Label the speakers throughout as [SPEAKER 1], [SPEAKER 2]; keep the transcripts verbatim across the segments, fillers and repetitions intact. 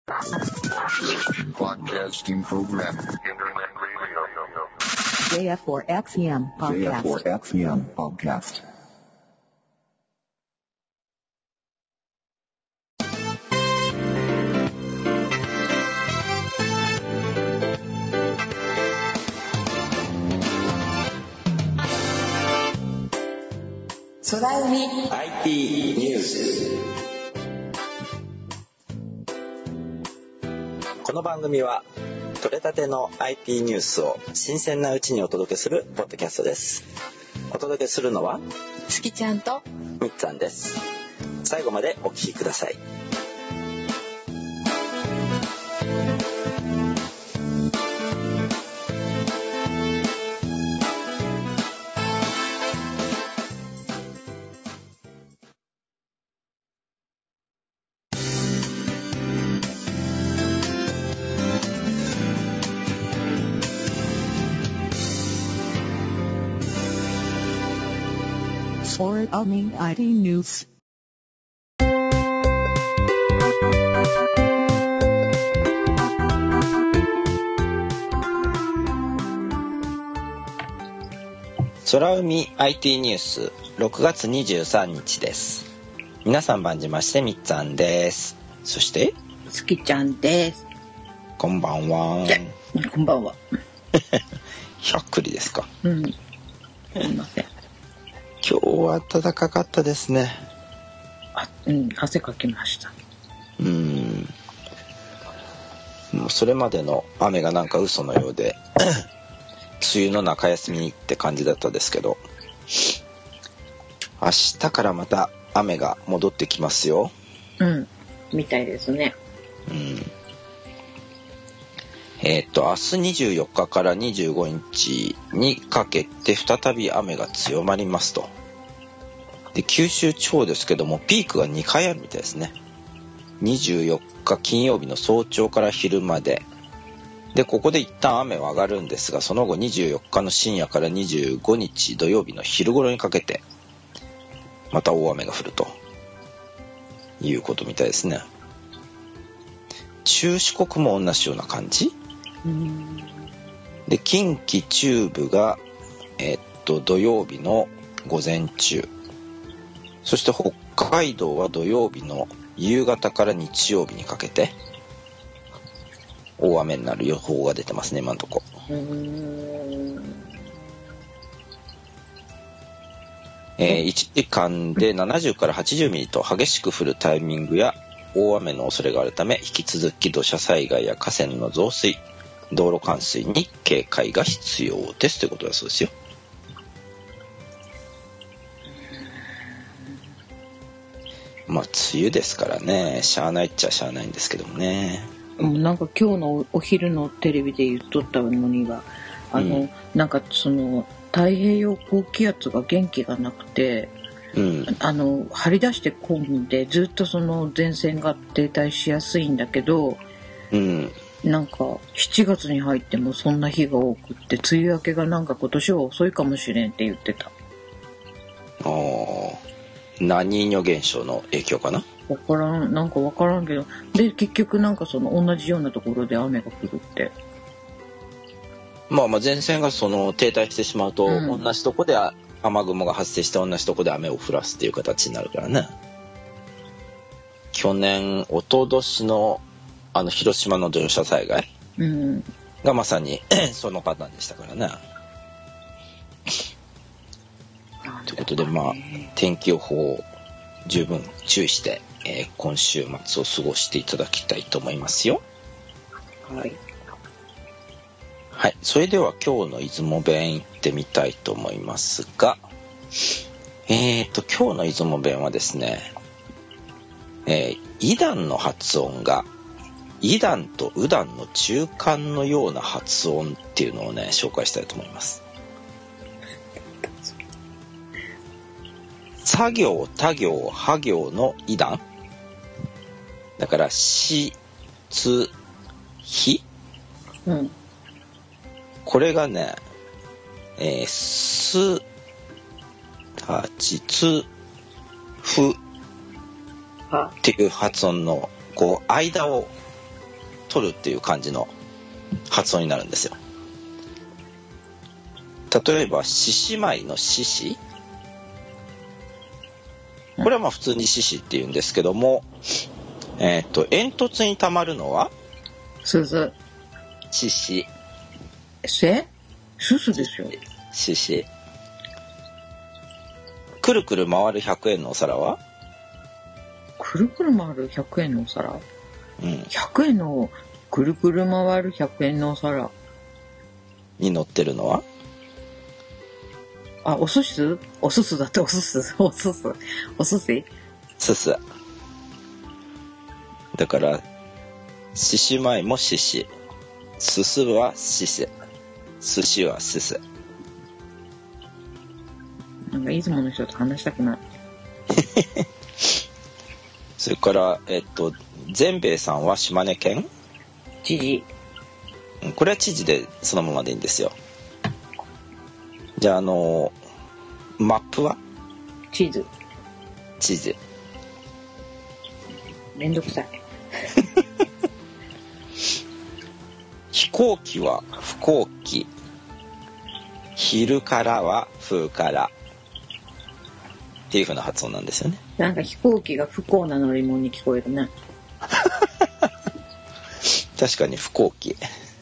[SPEAKER 1] Broadcasting program. Internet radio.
[SPEAKER 2] ジェイエフフォーエックスエムpodcast.
[SPEAKER 1] ジェイエフフォーエックスエム podcast.
[SPEAKER 3] 空海
[SPEAKER 4] アイティー ニュース。この番組は取れたての アイティー ニュースを新鮮なうちにお届けするポッドキャストです。お届けするのは
[SPEAKER 3] すきちゃんと
[SPEAKER 4] みっつぁんです。最後までお聞きください。
[SPEAKER 2] 空海 アイティー ニュース。
[SPEAKER 4] 空海 アイティー ニュースろくがつにじゅうさんにちです。皆さん晩じましてみっつぁんです。そして
[SPEAKER 3] すきちゃんです。
[SPEAKER 4] こんばんは。
[SPEAKER 3] こんばんは。
[SPEAKER 4] ひゃっくりですか。
[SPEAKER 3] うん。すみません。
[SPEAKER 4] 今日は暖かかったですね。
[SPEAKER 3] あ、うん、汗かきました。
[SPEAKER 4] うーん。もうそれまでの雨がなんか嘘のようで梅雨の中休みって感じだったですけど、明日からまた雨が戻ってきますよ。
[SPEAKER 3] うん、みたいですね。
[SPEAKER 4] うん。えー、っと明日にじゅうよっかからにじゅうごにちにかけて再び雨が強まりますと。で九州地方ですけどもピークがにかいあるみたいですね。にじゅうよっか金曜日の早朝から昼までで、ここで一旦雨は上がるんですが、その後にじゅうよっかの深夜からにじゅうごにち土曜日の昼頃にかけてまた大雨が降るということみたいですね。中四国も同じような感じで、近畿中部がえっと土曜日の午前中、そして北海道は土曜日の夕方から日曜日にかけて大雨になる予報が出てますね、今のところ。えー、いちじかんでななじゅうからはちじゅうミリと激しく降るタイミングや大雨の恐れがあるため、引き続き土砂災害や河川の増水、道路冠水に警戒が必要ですということだそうですよ。まあ梅雨ですからね、しゃあないっちゃしゃあないんですけどもね。
[SPEAKER 3] なんか今日のお昼のテレビで言っとったのには、あの、うん、なんかその太平洋高気圧が元気がなくて、うん、あの張り出してこんでずっとその前線が停滞しやすいんだけど、うん、なんかしちがつに入ってもそんな日が多くって梅雨明けがなんか今年は遅いかもしれんって言ってた。
[SPEAKER 4] ああ、ラニーニョ現象の影響かな。
[SPEAKER 3] わからん、なんかわからんけど、で結局なんかその同じようなところで雨が降るって。
[SPEAKER 4] まあまあ前線がその停滞してしまうと、うん、同じとこで雨雲が発生して同じとこで雨を降らすっていう形になるからね。去年一昨年のあの広島の土砂災害がまさにそのパターンでしたからね。ということで、まあ天気予報十分注意して、えー、今週末を過ごしていただきたいと思いますよ。
[SPEAKER 3] はい。
[SPEAKER 4] はい。それでは今日の出雲弁行ってみたいと思いますが、えーと今日の出雲弁はですね、えー、イダンの発音がイダンとウダンの中間のような発音っていうのをね紹介したいと思います。作業、他行、は行のイダンだからし、つ、ひ、うん、これがね、えー、す、たち、つ、ふっていう発音のこう間を取るっていう感じの発音になるんですよ。例えば獅子舞の獅子、これはまあ普通に獅子っていうんですけども、えっと煙突にたまるのは
[SPEAKER 3] 鈴。
[SPEAKER 4] 獅子。
[SPEAKER 3] せすすですよ。
[SPEAKER 4] 獅子。くるくる回るひゃくえんのお皿は
[SPEAKER 3] くるくる回るひゃくえんのお皿、
[SPEAKER 4] うん、
[SPEAKER 3] ひゃくえんのくるくる回るひゃくえんのお皿
[SPEAKER 4] に乗ってるのは、
[SPEAKER 3] あ、おすすおすすだっておすすおすすおすす
[SPEAKER 4] すす。だから獅子舞も獅子、すすは獅子、寿司はすす。
[SPEAKER 3] なんか出雲の人と話したくない。
[SPEAKER 4] それからえっと善兵衛さんは島根県
[SPEAKER 3] 知事。
[SPEAKER 4] これは知事でそのままでいいんですよ。じゃああのマップは
[SPEAKER 3] 地図。
[SPEAKER 4] 地図。
[SPEAKER 3] めんどくさい。
[SPEAKER 4] 飛行機は飛行機、昼からは風からっていう風な発音なんですよね。
[SPEAKER 3] なんか飛行機が不幸な乗り物に聞こえるね。
[SPEAKER 4] 確かに飛行機、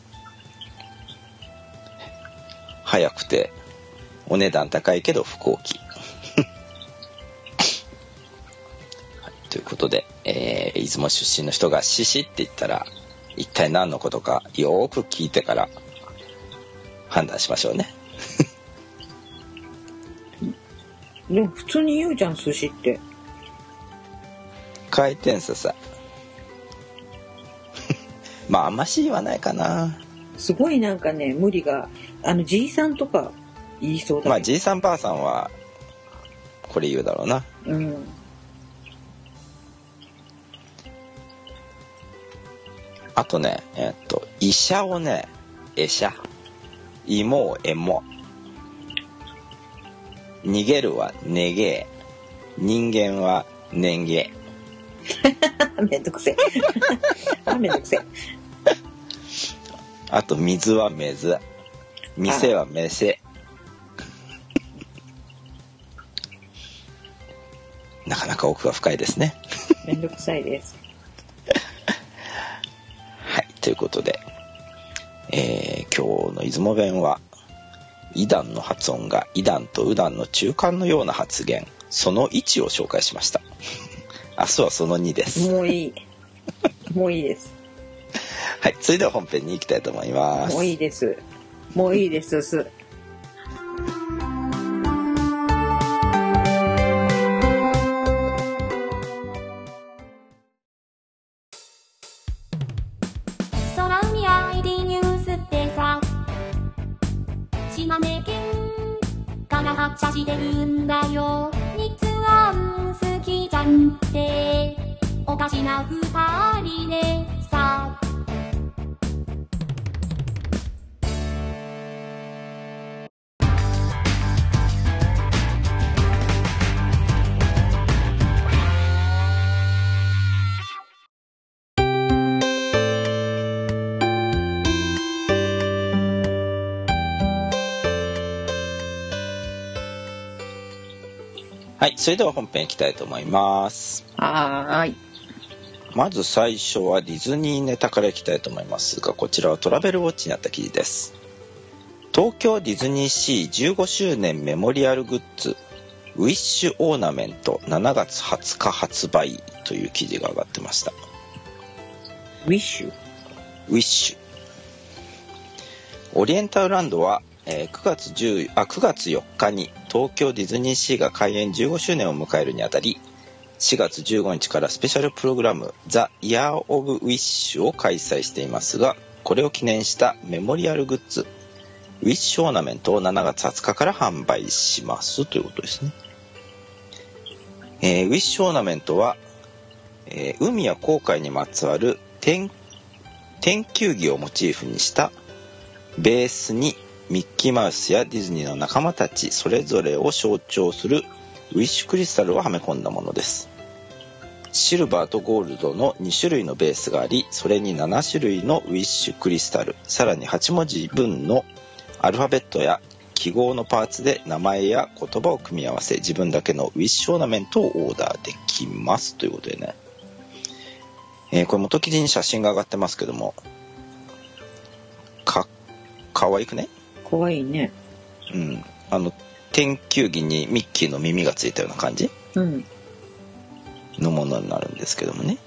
[SPEAKER 4] 早くてお値段高いけど飛行機。ということで、えー、出雲出身の人が獅子って言ったら一体何のことかよーく聞いてから判断しましょうね。
[SPEAKER 3] でも普通に言うじゃん、寿司って。
[SPEAKER 4] 回転寿司。まああんまし言わないかな。
[SPEAKER 3] すごいなんかね、無理が、あのじいさんとか言いそうだけど。
[SPEAKER 4] まあじいさんばあさんはこれ言うだろうな。
[SPEAKER 3] うん。
[SPEAKER 4] あとね、えっと医者をね、えしゃ、芋をえも、逃げるはねげ、人間はねんげ。
[SPEAKER 3] めんどくせえ。あ、めんどくせえ。
[SPEAKER 4] あと水は水、店は飯。なかなか奥が深いですね。
[SPEAKER 3] めんどくさいです。
[SPEAKER 4] はい、ということで、えー、今日の出雲弁はイダンの発音がイダンとウダンの中間のような発言、そのいちを紹介しました。明日はそのにです。
[SPEAKER 3] もういい。もういいです。
[SPEAKER 4] はい、それでは本編に行きたいと思います。
[SPEAKER 3] もういいです。もういいですす。
[SPEAKER 5] 空海 アイディー ニュースってさ、島根県から発車してるんだよ。日安好きじゃんっておかしな二人でさ。
[SPEAKER 4] はい、それでは本編いきたいと思います。
[SPEAKER 3] はーい。
[SPEAKER 4] まず最初はディズニーネタからいきたいと思いますが、こちらはトラベルウォッチにあった記事です。東京ディズニーシーじゅうごしゅうねんメモリアルグッズウィッシュオーナメントしちがつはつか発売という記事が上がってました。
[SPEAKER 3] ウィッシュ
[SPEAKER 4] ウィッシュオリエンタルランドはえー、くがつじゅうあくがつよっかに東京ディズニーシーが開園じゅうごしゅうねんを迎えるにあたり、しがつじゅうごにちからスペシャルプログラムザ・イヤー・オブ・ウィッシュを開催していますが、これを記念したメモリアルグッズウィッシュオーナメントをしちがつはつかから販売しますということですね。えー、ウィッシュオーナメントは、えー、海や航海にまつわる天天球儀をモチーフにしたベースにミッキーマウスやディズニーの仲間たちそれぞれを象徴するウィッシュクリスタルをはめ込んだものです。 シルバーとゴールドのに種類のベースがあり、それになな種類のウィッシュクリスタル、さらにはち文字分のアルファベットや記号のパーツで名前や言葉を組み合わせ、自分だけのウィッシュオーナメントをオーダーできますということでね、えー、これ元記事に写真が上がってますけども、かかわいくね。
[SPEAKER 3] かわいいね。
[SPEAKER 4] うん、あの天球儀にミッキーの耳がついたような感じ、うん、のものになるんですけどもね。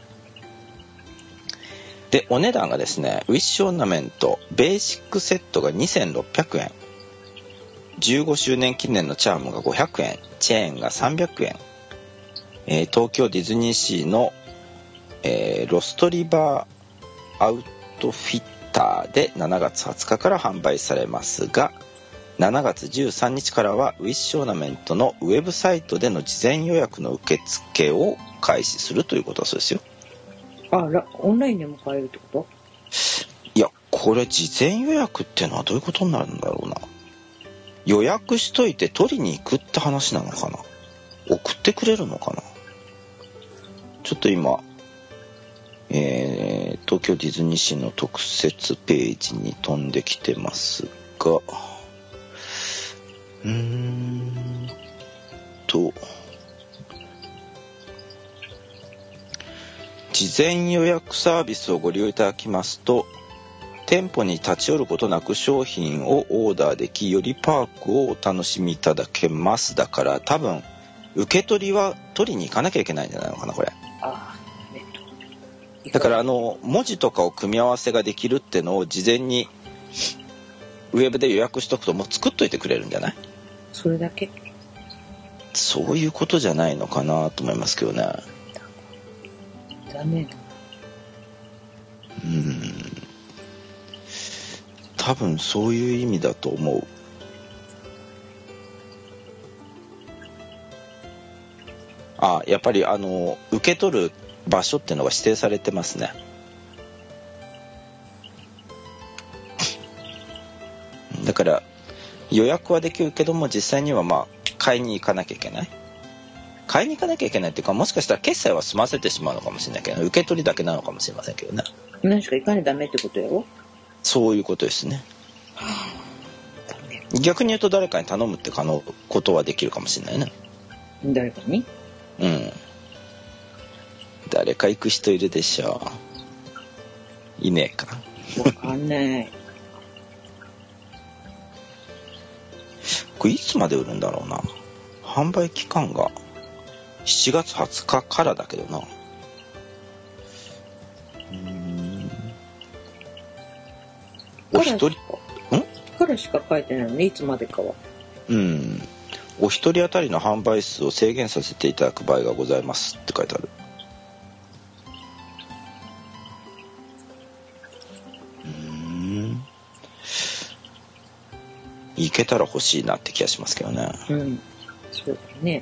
[SPEAKER 4] でお値段がですね、ウィッシュオーナメントベーシックセットがにせんろっぴゃくえん、じゅうごしゅうねん記念のチャームがごひゃくえん、チェーンがさんびゃくえん、えー、東京ディズニーシーの、えー、ロストリバーアウトフィッターでしちがつはつかから販売されますが、しちがつじゅうさんにちからはウィッシュオーナメントのウェブサイトでの事前予約の受付を開始するということだそうですよ。
[SPEAKER 3] あら、オンラインでも買えるってこと？
[SPEAKER 4] いや、これ事前予約ってのはどういうことになるんだろうな。予約しといて取りに行くって話なのかな、送ってくれるのかな。ちょっと今、えー、東京ディズニーシーの特設ページに飛んできてますが、うーんと事前予約サービスをご利用いただきますと、店舗に立ち寄ることなく商品をオーダーでき、よりパークをお楽しみいただけます。だから多分受け取りは取りに行かなきゃいけないんじゃないのかな、これ。ああ、だからあの文字とかを組み合わせができるってのを事前にウェブで予約しとくともう作っといてくれるんじゃない？
[SPEAKER 3] それだけ？
[SPEAKER 4] そういうことじゃないのかなと思いますけどね。
[SPEAKER 3] ダメだ。
[SPEAKER 4] うーん、多分そういう意味だと思う。あ、やっぱりあの受け取る場所っていうのが指定されてますね。だから予約はできるけども、実際にはまあ買いに行かなきゃいけない。買いに行かなきゃいけないっていうか、もしかしたら決済は済ませてしまうのかもしれないけど、受け取りだけなのかもしれませんけどね。
[SPEAKER 3] 何しか行かないとダメってことやろ？
[SPEAKER 4] そういうことですね。逆に言うと誰かに頼むって可能ことはできるかもしれないね。
[SPEAKER 3] 誰かに？
[SPEAKER 4] うん。誰か行く人いるでしょう。いねえか。
[SPEAKER 3] わかんない。
[SPEAKER 4] これいつまで売るんだろうな。販売期間がしちがつはつかからだけどな。うーん。お一人、ん？
[SPEAKER 3] からしか書いてないのね、いつまでかは。
[SPEAKER 4] うん。お一人当たりの販売数を制限させていただく場合がございますって書いてある。うーん。いけたら欲しいなって気がしますけどね。
[SPEAKER 3] うん。そうだね。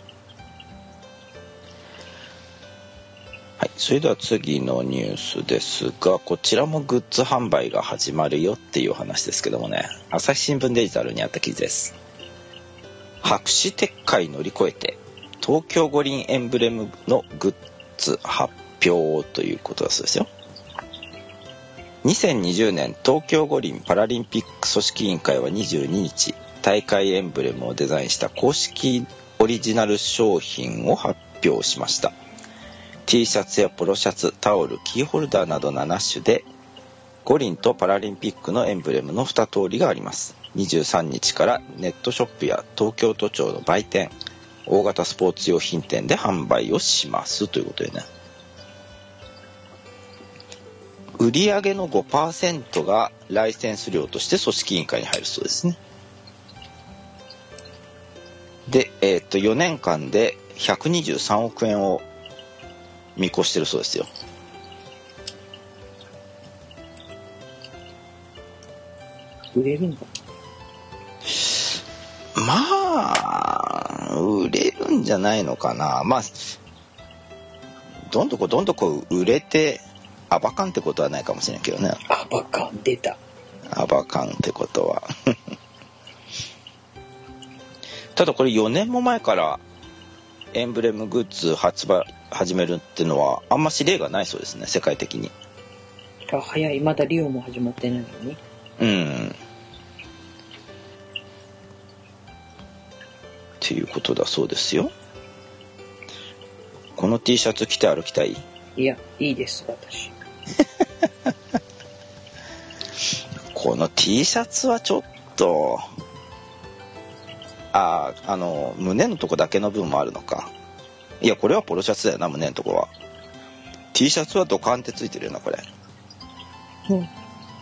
[SPEAKER 4] はい、それでは次のニュースですが、こちらもグッズ販売が始まるよっていう話ですけどもね、朝日新聞デジタルにあった記事です。白紙撤回乗り越えて東京五輪エンブレムのグッズ発表ということだそうですよ。にせんにじゅうねん東京五輪パラリンピック組織委員会はにじゅうににち、大会エンブレムをデザインした公式オリジナル商品を発表しました。 T シャツやポロシャツ、タオル、キーホルダーなどななしゅで五輪とパラリンピックのエンブレムのに通りがあります。にじゅうさんにちからネットショップや東京都庁の売店、大型スポーツ用品店で販売をしますということでね、売上の ごパーセント がライセンス料として組織委員会に入るそうですね。で、えー、っとよねんかんでひゃくにじゅうさんおくえんを見越してるそうですよ。
[SPEAKER 3] 売れるんだ。
[SPEAKER 4] まあ売れるんじゃないのかな。まあどんどこどんどこ売れてアバカンってことはないかもしれないけどね。
[SPEAKER 3] アバカン出た。
[SPEAKER 4] アバカンってことはただこれよねんも前からエンブレムグッズ発売始めるっていうのはあんまし例がないそうですね、世界的に。
[SPEAKER 3] 早い、まだリオも始まってないのに。
[SPEAKER 4] うんっていうことだそうですよ。この T シャツ着て歩きたい？
[SPEAKER 3] いや、いいです私。
[SPEAKER 4] この T シャツはちょっと、ああ、あの胸のとこだけの分もあるのか。いや、これはポロシャツだよな、胸のとこは。 T シャツはドカンってついてるよな、これ。
[SPEAKER 3] うん、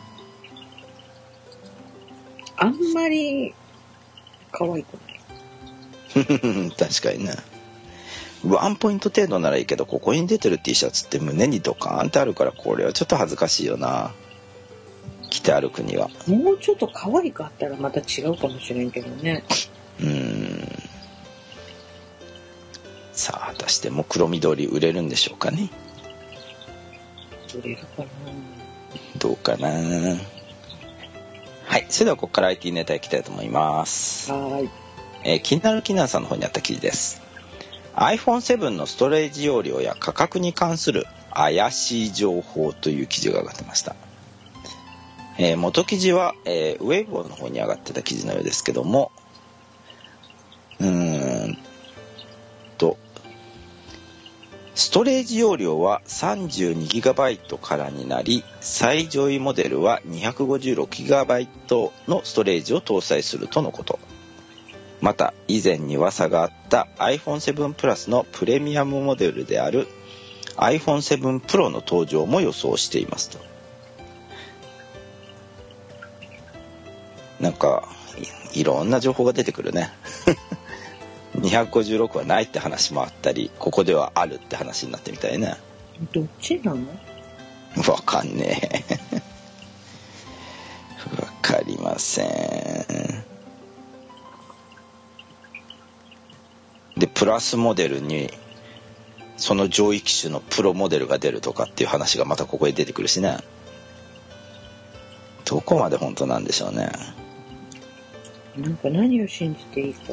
[SPEAKER 3] あんまり可愛くない
[SPEAKER 4] 確かにね。ワンポイント程度ならいいけど、ここに出てる T シャツって胸にドカーンってあるから、これはちょっと恥ずかしいよな、着て歩くには。
[SPEAKER 3] もうちょっと可愛くあったらまた違うかもしれんけどね。
[SPEAKER 4] うーん、さあ果たして目論見通り売れるんでしょうかね。
[SPEAKER 3] 売れるかな、
[SPEAKER 4] どうかな。はい、それではここから アイティー ネタいきたいと思います。
[SPEAKER 3] はい、
[SPEAKER 4] えー、気になる気になるさんの方にあった記事です。 アイフォンセブン のストレージ容量や価格に関する怪しい情報という記事が上がってました。えー、元記事は、えー、ウェイボーの方に上がってた記事のようですけども、うーんとストレージ容量は さんじゅうにギガバイト からになり、最上位モデルは にひゃくごじゅうろくギガバイト のストレージを搭載するとのこと。また以前に噂があった アイフォンセブン プラスのプレミアムモデルである アイフォンセブン プロの登場も予想していますと。なんか い, いろんな情報が出てくるねにひゃくごじゅうろくはないって話もあったり、ここではあるって話になってみたいね。
[SPEAKER 3] どっちなの？
[SPEAKER 4] わかんねえわかりません。でプラスモデルにその上位機種のプロモデルが出るとかっていう話がまたここで出てくるしね。どこまで本当なんでしょうね。
[SPEAKER 3] なんか何を信じていいか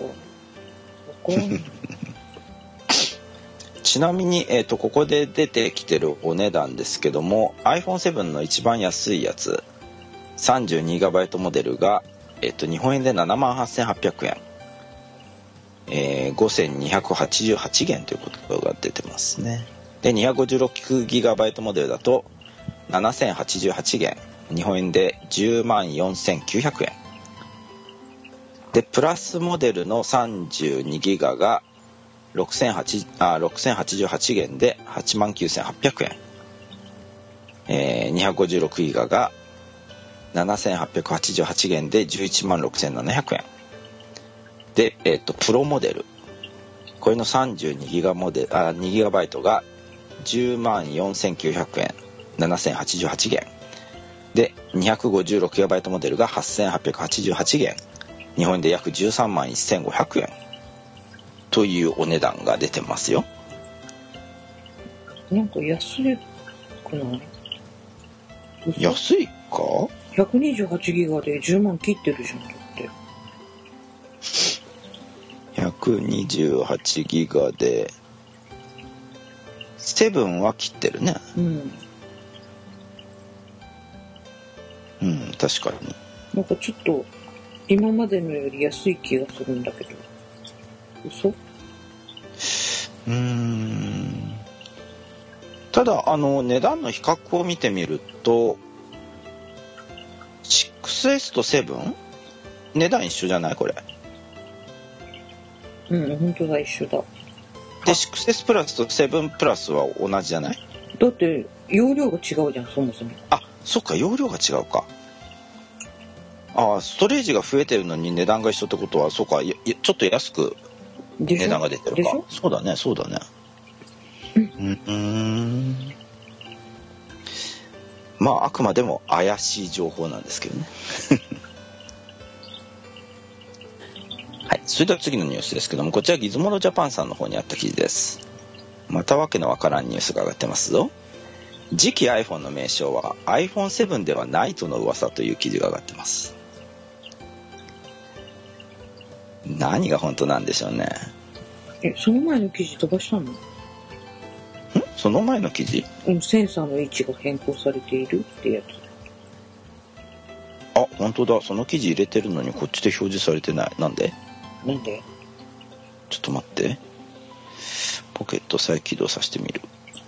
[SPEAKER 4] ちなみに、えーと、ここで出てきてるお値段ですけども、 アイフォンセブン の一番安いやつ さんじゅうにギガバイト モデルが、えーと、日本円で ななまんはっせんはっぴゃくえん、えー、ごせんにひゃくはちじゅうはちえんということが出てますね。で にひゃくごじゅうろくギガバイト モデルだとななせんはちじゅうはちえん、日本円でじゅうまんよんせんきゅうひゃくえんで、プラスモデルのさんじゅうにギガがろくせんはちじゅうはちえんではちまんきゅうせんはっぴゃくえん、えー、にひゃくごじゅうろくギガがななせんはっぴゃくはちじゅうはちえんでじゅういちまんろくせんななひゃくえんで、えー、とプロモデル、これのさんじゅうにギガモデル、あにギガバイトがじゅうまんよんせんきゅうひゃくえん、ななせんはちじゅうはちえんで、にひゃくごじゅうろくギガバイト モデルがはっせんはっぴゃくはちじゅうはちえん、日本円で約じゅうさんまんせんごひゃくえんというお値段が出てますよ。
[SPEAKER 3] なんか安くない？
[SPEAKER 4] 安いか？
[SPEAKER 3] ひゃくにじゅうはちギガでじゅうまん切ってるじゃん。だって
[SPEAKER 4] ひゃくにじゅうはちギガでセブンは切ってるね。
[SPEAKER 3] うん
[SPEAKER 4] うん、確かに。
[SPEAKER 3] なんかちょっと今までのより安い気がするんだけど、嘘？う
[SPEAKER 4] ーん。ただあの値段の比較を見てみると シックスエス とセブン値段一緒じゃない？これ。
[SPEAKER 3] うん本当だ、一緒だ。
[SPEAKER 4] で シックスエス プラスとセブンプラスは同じじゃない？
[SPEAKER 3] だって容量が違うじゃん、そもそも。
[SPEAKER 4] あ、そっか、容量が違うか。あ、ストレージが増えてるのに値段が一緒ってことは、そうか、ちょっと安く値段が出てるか。そうだね、そうだね。うん、うーん。まああくまでも怪しい情報なんですけどね。はい、それでは次のニュースですけども、こちらギズモノジャパンさんの方にあった記事です。またわけのわからんニュースが上がってますぞ。次期 iPhone の名称は アイフォンセブン ではないとの噂という記事が上がってます。何が本当なんでしょうね。
[SPEAKER 3] え、その前の記事飛ばしたの？
[SPEAKER 4] その前の記事？
[SPEAKER 3] うん、センサーの位置が変更されているってやつ。
[SPEAKER 4] あ、本当だ。その記事入れてるのにこっちで表示されてない。なんで？
[SPEAKER 3] なんで？
[SPEAKER 4] ちょっと待って。ポケット再起動させてみる。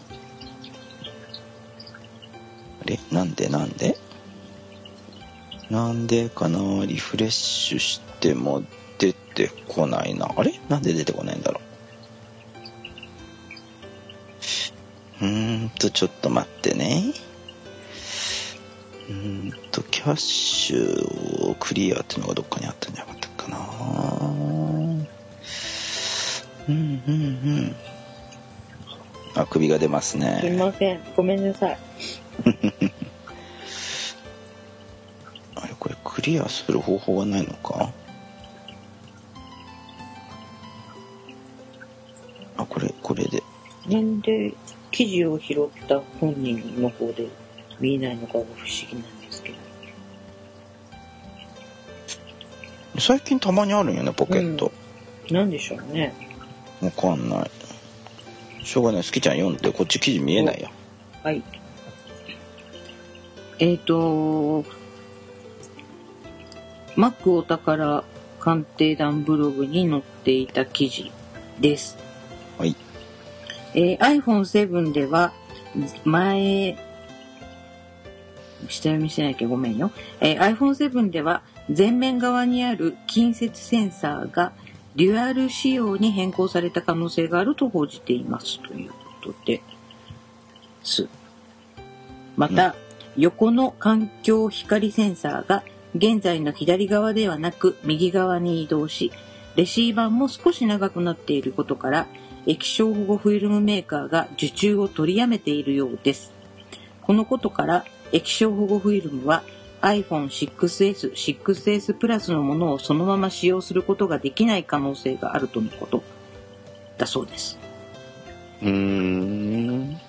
[SPEAKER 4] あれ？なんでなんでなんでかな。リフレッシュしても出てこないな。あれ？なんで出てこないんだろう。うーんとちょっと待ってね。うーんとキャッシュをクリアっていうのがどっかにあったんじゃなかったかな。うんうんうん。あくびが出ますね。
[SPEAKER 3] すいません、ごめんなさい。
[SPEAKER 4] あれこれクリアする方法がないのか。あこれこれで。
[SPEAKER 3] なんで記事を拾った本人の方で見えないのかが不思議なんですけど。
[SPEAKER 4] 最近たまにあるんよねポケット。
[SPEAKER 3] うん、なんでしょうね。
[SPEAKER 4] わかんない。しょうがない。好きちゃん読んでこっち記事見えないよ。
[SPEAKER 3] はい。えっ、ー、とマックお宝鑑定団ブログに載っていた記事です。
[SPEAKER 4] はい。
[SPEAKER 3] えー、アイフォンセブン では前下読みしなきゃごめんよ。えー、アイフォンセブン では前面側にある近接センサーがデュアル仕様に変更された可能性があると報じていますということです。また、うん、横の環境光センサーが現在の左側ではなく右側に移動し、レシーバーも少し長くなっていることから液晶保護フィルムメーカーが受注を取りやめているようです。このことから液晶保護フィルムは アイフォンシックスエス、シックスエス プラスのものをそのまま使用することができない可能性があるとのことだそうです。
[SPEAKER 4] うーん。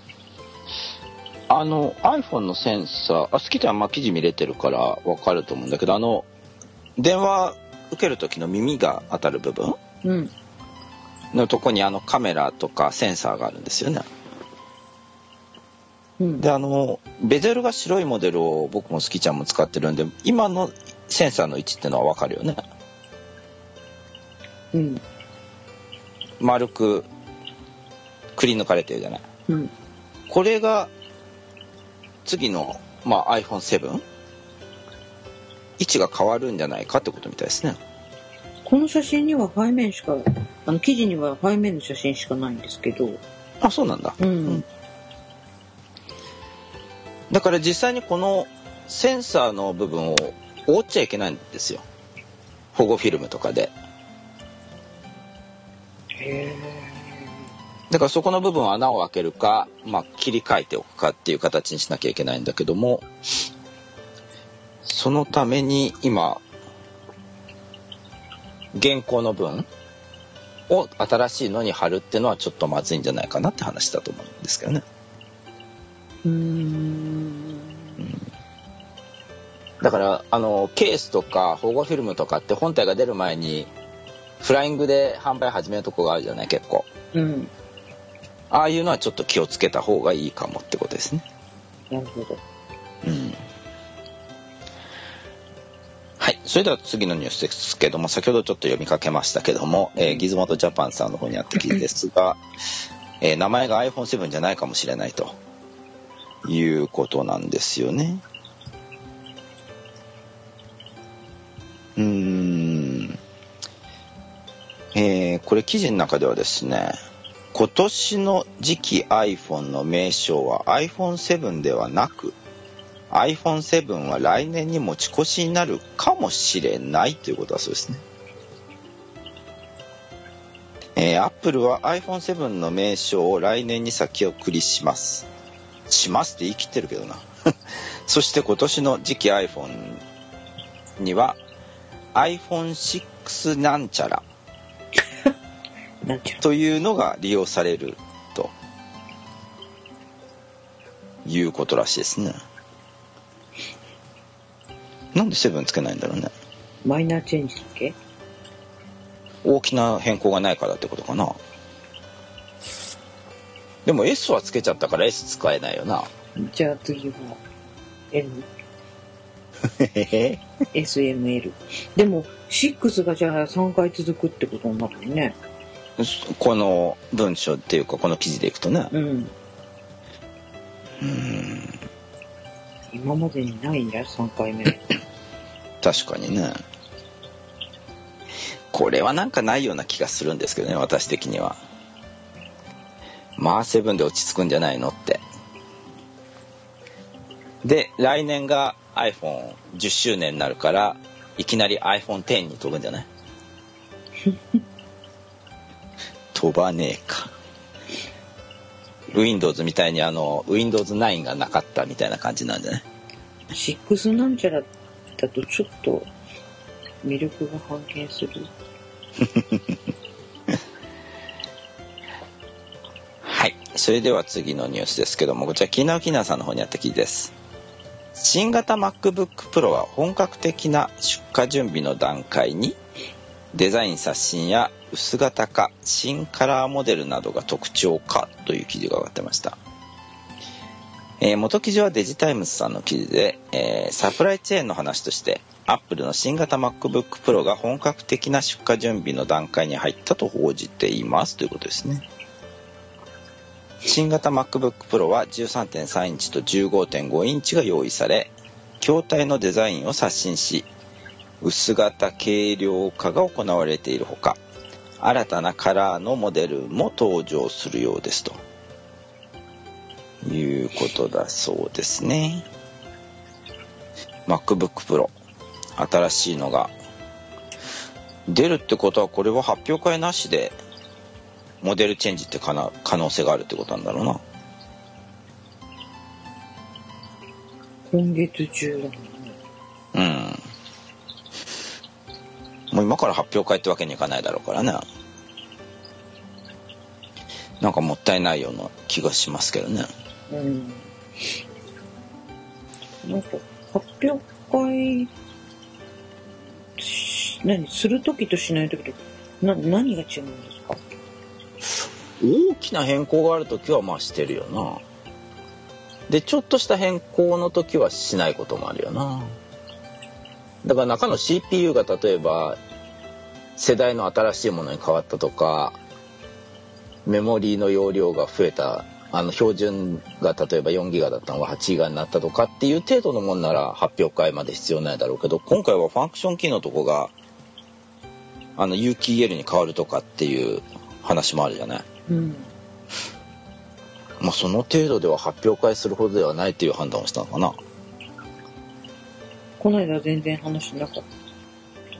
[SPEAKER 4] あの iPhone のセンサー、あ、好きちゃんまあ記事見れてるからわかると思うんだけど、あの電話受ける時の耳が当たる部分、うん、のとこにあのカメラとかセンサーがあるんですよね。うん、であのベゼルが白いモデルを僕も好きちゃんも使ってるんで、今のセンサーの位置ってのはわかるよね。うん。丸くくり抜かれてるじゃない。うん。これが次の、まあ、アイフォンセブン 位置が変わるんじゃないかってことみたいですね。
[SPEAKER 3] この写真には背面しか、あの記事には背面の写真しかないんですけど。
[SPEAKER 4] あ、そうなんだ。うん。うん、だから実際にこのセンサーの部分を覆っちゃいけないんですよ。保護フィルムとかで。へー。だからそこの部分は穴を開けるか、まあ、切り替えておくかっていう形にしなきゃいけないんだけども、そのために今現行の分を新しいのに貼るっていうのはちょっとまずいんじゃないかなって話だと思うんですけどね。うーん、うん、だからあのケースとか保護フィルムとかって本体が出る前にフライングで販売始めるとこがあるじゃない、結構。うん、ああいうのはちょっと気をつけた方がいいかもってことですね。
[SPEAKER 3] なるほど。
[SPEAKER 4] うん。はい。それでは次のニュースですけども、先ほどちょっと読みかけましたけども、えー、ギズモードジャパンさんの方にあった記事ですが、えー、名前が アイフォンセブン じゃないかもしれないということなんですよね。うーん。えー、これ記事の中ではですね、今年の次期 iPhone の名称は アイフォンセブン ではなく アイフォンセブン は来年に持ち越しになるかもしれないということだそうですね。えー、Apple は アイフォンセブン の名称を来年に先送りしますしますって言い切ってるけどなそして今年の次期 iPhone には アイフォンシックス なんちゃらというのが利用されるということらしいですね。なんでセブンつけないんだろうね。
[SPEAKER 3] マイナーチェンジだっけ？
[SPEAKER 4] 大きな変更がないからってことかな。 でも S はつけちゃったから S 使えないよな。
[SPEAKER 3] じゃあ次は M エスエムエル でもろくがじゃあさんかい続くってことになるよね。
[SPEAKER 4] この文章っていうかこの記事でいくとね。
[SPEAKER 3] うん。う
[SPEAKER 4] ーん。
[SPEAKER 3] 今までにないんだよさんかいめ。
[SPEAKER 4] 確かにね。これはなんかないような気がするんですけどね、私的には。まあセブンで落ち着くんじゃないのって。で来年が アイフォンじゅっしゅうねんになるからいきなり アイフォンテン に飛ぶんじゃない？飛ばねえか。 Windows みたいにあの ウィンドウズナイン がなかったみたいな感じなんじゃない？
[SPEAKER 3] ろくなんちゃらだとちょっと魅力が半減する。
[SPEAKER 4] はい、それでは次のニュースですけども、こちらキーナウキーナさんの方にあった記事です。新型 MacBook Pro は本格的な出荷準備の段階に、デザイン刷新や薄型化、新カラーモデルなどが特徴かという記事が上がってました。えー、元記事はデジタイムズさんの記事で、えー、サプライチェーンの話として Apple の新型 MacBook Pro が本格的な出荷準備の段階に入ったと報じていますということですね。新型 MacBook Pro は じゅうさんてんさんインチと じゅうごてんごインチが用意され、筐体のデザインを刷新し、薄型軽量化が行われているほか、新たなカラーのモデルも登場するようですということだそうですね。 MacBook Pro 新しいのが出るってことは、これは発表会なしでモデルチェンジってかな可能性があるってことなんだろうな。
[SPEAKER 3] 今月中だもんね。
[SPEAKER 4] うん。もう今から発表会ってわけにいかないだろうからね。なんかもったいないような気がしますけどね。
[SPEAKER 3] うん。なんか発表会何するときとしないときとな何が違うんですか？
[SPEAKER 4] 大きな変更があるときはまあしてるよな。でちょっとした変更のときはしないこともあるよな。だから中の シーピーユー が例えば世代の新しいものに変わったとか、メモリーの容量が増えた、あの標準が例えばよんギガだったのがはちギガになったとかっていう程度のもんなら発表会まで必要ないだろうけど、今回はファンクションキーのとこがあの ユーキーエル に変わるとかっていう話もあるじゃない。
[SPEAKER 3] うん、
[SPEAKER 4] まあその程度では発表会するほどではないっていう判断をしたのかな。
[SPEAKER 3] この間全然話しなかった。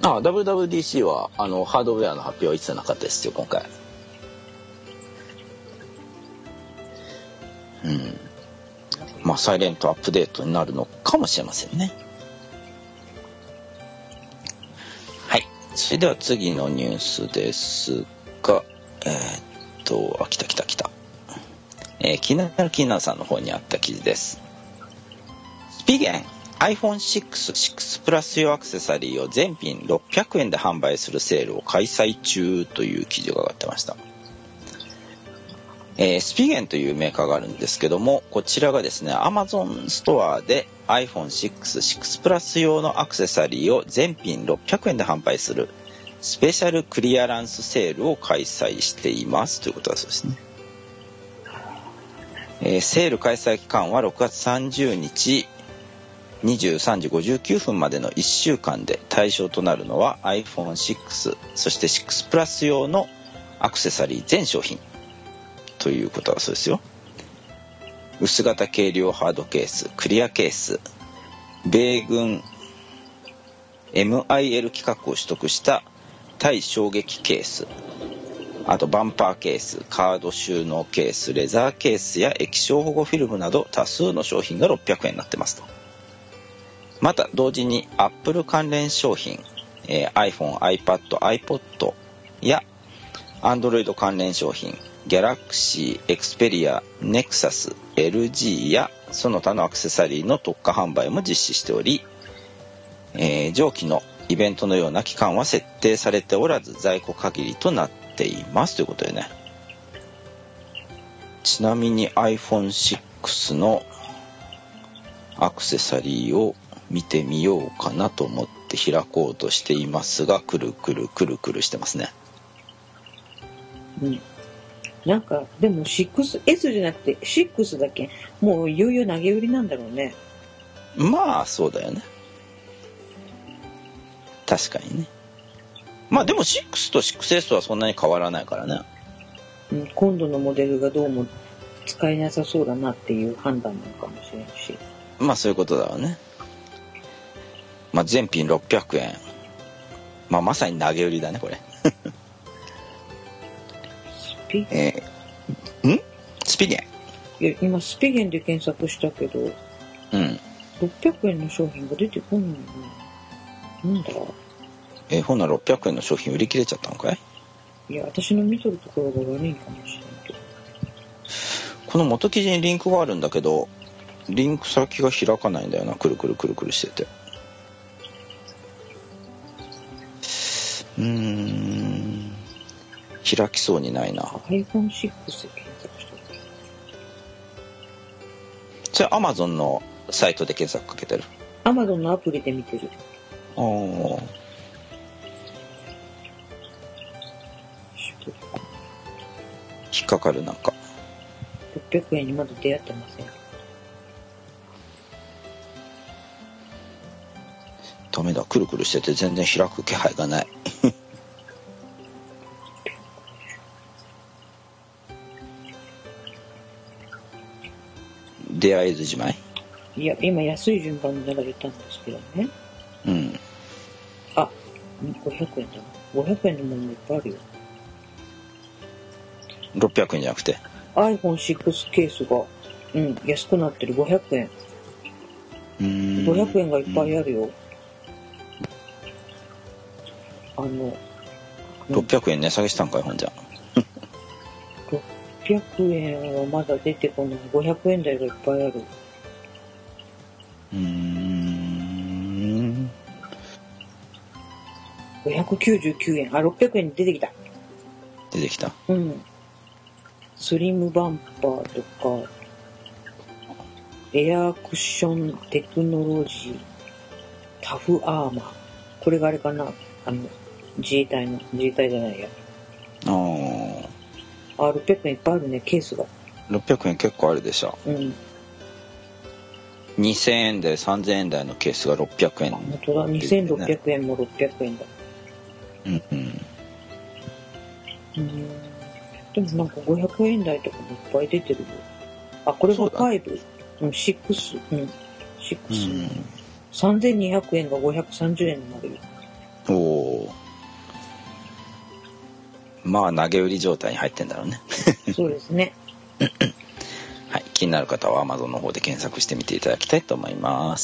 [SPEAKER 4] ああ ダブリューダブリューディーシー はあのハードウェアの発表は一切なかったですよ今回。うん。まあサイレントアップデートになるのかもしれませんね。はい。それでは次のニュースですが、えー、っとあ来た来た来た。えー、気になる気になるさんの方にあった記事です。スピゲン アイフォンシックス、シックス プラス用アクセサリーを全品ろっぴゃくえんで販売するセールを開催中という記事が上がってました。えー、スピゲンというメーカーがあるんですけども、こちらがですね Amazon ストアで アイフォンシックス、シックス プラス用のアクセサリーを全品ろっぴゃくえんで販売するスペシャルクリアランスセールを開催していますということだそうですね。えー、セール開催期間はろくがつさんじゅうにちにじゅうさんじごじゅうきゅうふんまでのいっしゅうかんで、対象となるのは アイフォンシックス そしてシックスプラス用のアクセサリー全商品ということだそうですよ。薄型軽量ハードケース、クリアケース、米軍 エムアイエル 規格を取得した対衝撃ケース、あとバンパーケース、カード収納ケース、レザーケースや液晶保護フィルムなど多数の商品がろっぴゃくえんになってますと。また同時に Apple 関連商品、えー、iPhone、iPad、iPod や Android 関連商品、Galaxy、Xperia、Nexus、エルジー やその他のアクセサリーの特価販売も実施しており、えー、上記のイベントのような期間は設定されておらず在庫限りとなっていますということでね。 ちなみに アイフォンシックス のアクセサリーを見てみようかなと思って開こうとしていますが、くるくるくるくるしてますね。
[SPEAKER 3] うん。なんかでも シックスエス じゃなくてろくだけもういよいよ投げ売りなんだろうね。
[SPEAKER 4] まあそうだよね。確かにね。まあでもろくと ろくエス はそんなに変わらないからね。
[SPEAKER 3] うん、今度のモデルがどうも使えなさそうだなっていう判断なのかもしれんし。
[SPEAKER 4] まあそういうことだわね。まあ全品ろっぴゃくえん。まあまさに投げ売りだねこれ。
[SPEAKER 3] スピ
[SPEAKER 4] えー、んスピゲン。
[SPEAKER 3] いや今スピゲンで検索したけど、うん、ろっぴゃくえんの商品が出てこないの。なんだ。
[SPEAKER 4] えー、ほんならろっぴゃくえんの商品売り切れちゃったのかい？
[SPEAKER 3] いや私の見とるところが悪いかもしれないけど。
[SPEAKER 4] この元記事にリンクがあるんだけど、リンク先が開かないんだよな。くるくるくるくるしてて。うーん。開きそうにないな。
[SPEAKER 3] アイフォンシックス で検索した。
[SPEAKER 4] それ Amazon のサイトで検索かけてる？
[SPEAKER 3] Amazon のアプリで見てる。
[SPEAKER 4] ああ。引っかかるなんか。
[SPEAKER 3] ろっぴゃくえんにまだ出会ってません。
[SPEAKER 4] ダメだ、くるくるしてて全然開く気配がない。出会えずじまい？
[SPEAKER 3] いや今安い順番に並べたんですけどね。
[SPEAKER 4] うん。
[SPEAKER 3] あ、ごひゃくえんだな。ごひゃくえんのものいっぱいあるよ。
[SPEAKER 4] ろっぴゃくえんじゃなくて
[SPEAKER 3] アイフォンシックス ケースが、うん、安くなってる。ごひゃくえん。
[SPEAKER 4] うーん。
[SPEAKER 3] ごひゃくえんがいっぱいあるよ。あの、
[SPEAKER 4] ろっぴゃくえん値下げしたんかいほんじゃ。
[SPEAKER 3] ろっぴゃくえんはまだ出てこない。ごひゃくえん台がいっぱいある。
[SPEAKER 4] うーん。
[SPEAKER 3] ごひゃくきゅうじゅうきゅうえん。あ、ろっぴゃくえんに出てきた。
[SPEAKER 4] 出てきた。
[SPEAKER 3] うん。スリムバンパーとか、エアクッションテクノロジー、タフアーマー。これがあれかな、あの、自衛隊の、自衛隊じゃないや。
[SPEAKER 4] ああ。
[SPEAKER 3] あ、ろっぴゃくえんいっぱいあるね、ケースが。
[SPEAKER 4] ろっぴゃくえん結構あるでしょ。
[SPEAKER 3] うん。
[SPEAKER 4] にせんえん台、さんぜんえん台のケースがろっぴゃくえん、ね。
[SPEAKER 3] 本当だ、にせんろっぴゃくえんもろっぴゃくえんだ。
[SPEAKER 4] うんうん。
[SPEAKER 3] うん。でもなんかごひゃくえん台とかもいっぱい出てるよ。あ、これがご。うん、ろく。うん、ろく。うん。さんぜんにひゃくえんがごひゃくさんじゅうえんになるよ。
[SPEAKER 4] おお。まあ投げ売り状態に入ってんだろうね。
[SPEAKER 3] そうですね。
[SPEAKER 4] はい、気になる方は Amazon の方で検索してみていただきたいと思います。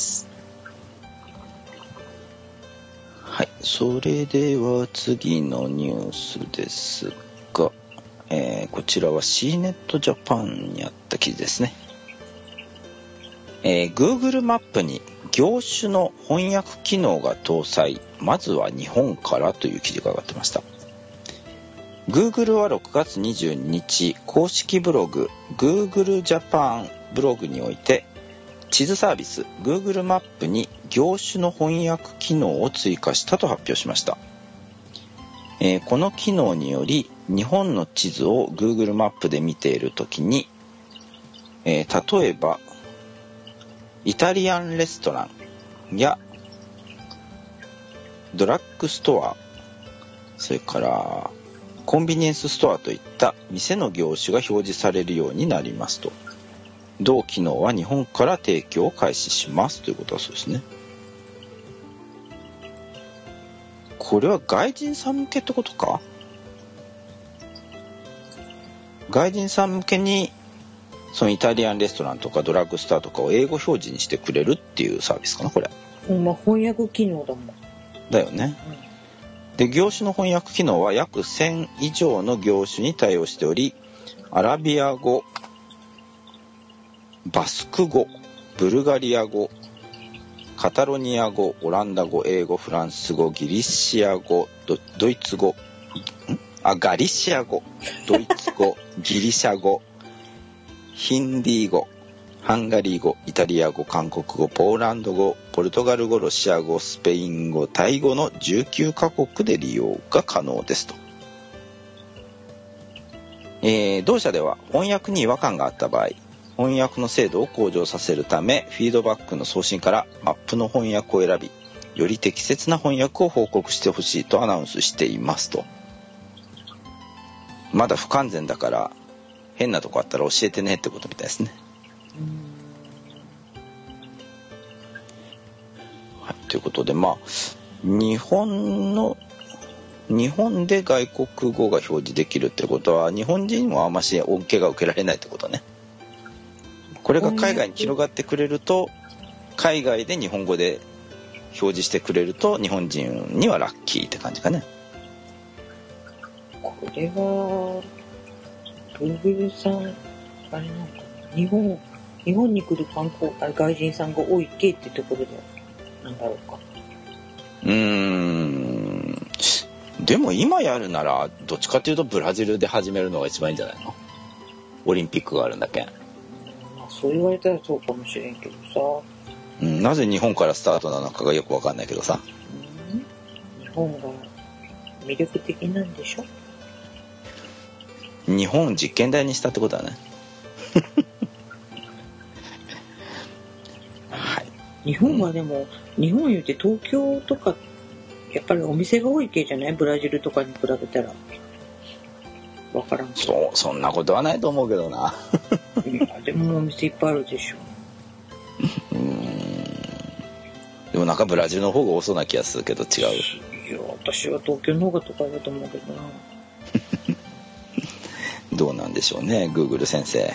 [SPEAKER 4] はい、それでは次のニュースですが、えー、こちらは シーネット Japan にあった記事ですね。えー、Google マップに業種の翻訳機能が搭載、まずは日本からという記事が上がってました。Google はろくがつにじゅうににち、公式ブログ Google Japan ブログにおいて、地図サービス Google マップに業種の翻訳機能を追加したと発表しました。えー、この機能により、日本の地図を Google マップで見ているときに、えー、例えば、イタリアンレストランやドラッグストア、それからコンビニエンスストアといった店の業種が表示されるようになりますと。同機能は日本から提供を開始しますということだそうですね。これは外人さん向けってことか？外人さん向けにそのイタリアンレストランとかドラッグストアとかを英語表示にしてくれるっていうサービスかなこれ。
[SPEAKER 3] まあ翻訳機能だもん。
[SPEAKER 4] だよね。うん、で業種の翻訳機能は約せん以上の業種に対応しており、アラビア語、バスク語、ブルガリア語、カタロニア語、オランダ語、英語、フランス語、ギリシア語、 ド, ドイツ語んあガリシア語、ドイツ語、ギリシャ語、 ヒンディー語、ハンガリー語、イタリア語、韓国語、ポーランド語、ポルトガル語、ロシア語、スペイン語、タイ語のじゅうきゅうカ国で利用が可能ですと。えー、同社では翻訳に違和感があった場合、翻訳の精度を向上させるため、フィードバックの送信からマップの翻訳を選び、より適切な翻訳を報告してほしいとアナウンスしていますと。まだ不完全だから変なとこあったら教えてねってことみたいですね。はい、ということで、まあ日本の日本で外国語が表示できるってことは、日本人はあんまし恩恵が受けられないってことね。これが海外に広がってくれると、海外で日本語で表示してくれると日本人にはラッキーって感じかね。
[SPEAKER 3] これは Google さんあれなんかな、日本日本に来る観光外人さんが多い系ってところでなんだろうか。
[SPEAKER 4] うーん、でも今やるならどっちかというとブラジルで始めるのが一番いいんじゃないの？オリンピックがあるんだけん。
[SPEAKER 3] まあ、そう言われたらそうかもしれんけどさ、
[SPEAKER 4] うん、なぜ日本からスタートなのかがよくわかんないけどさ、
[SPEAKER 3] うん、日本が魅力的なんでしょ。
[SPEAKER 4] 日本実験台にしたってことだね。はい、
[SPEAKER 3] 日本はでも、うん、日本言うて東京とかやっぱりお店が多い系じゃない？ブラジルとかに比べたらわからんけど。
[SPEAKER 4] そう、そんなことはないと思うけどな。
[SPEAKER 3] いやでもお店いっぱいあるでしょ。
[SPEAKER 4] うーん、でもなんかブラジルの方が多そうな気がするけど違う。
[SPEAKER 3] いや私は東京の方が都会だと思うけどな。
[SPEAKER 4] どうなんでしょうね、Google 先生。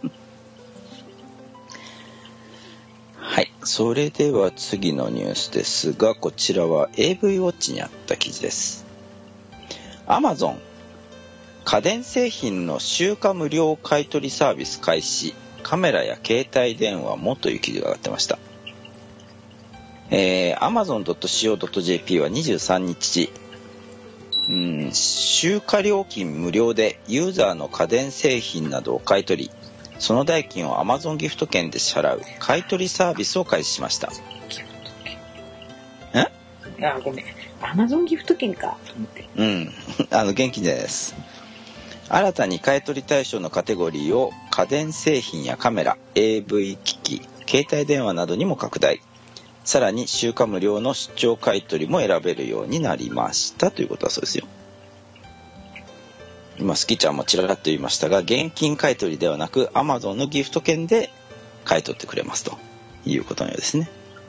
[SPEAKER 4] はい、それでは次のニュースですが、こちらは エーブイ ウォッチにあった記事です。 Amazon 家電製品の集荷無料買取サービス開始、カメラや携帯電話もという記事が上がってました。えー、アマゾンドットシーオードットジェーピー はにじゅうさんにち、うん、集荷料金無料でユーザーの家電製品などを買い取り、その代金を Amazon ギフト券で支払う買い取りサービスを開始しました。
[SPEAKER 3] え？あ、ごめん。Amazon ギフト券かと思って。
[SPEAKER 4] うん、あの現金です。新たに買い取り対象のカテゴリーを家電製品やカメラ、エーブイ 機器、携帯電話などにも拡大。さらに集荷無料の出張買い取りも選べるようになりましたということだそうですよ。今スキちゃんもちらっと言いましたが、現金買い取りではなく Amazon のギフト券で買い取ってくれますということのようですね。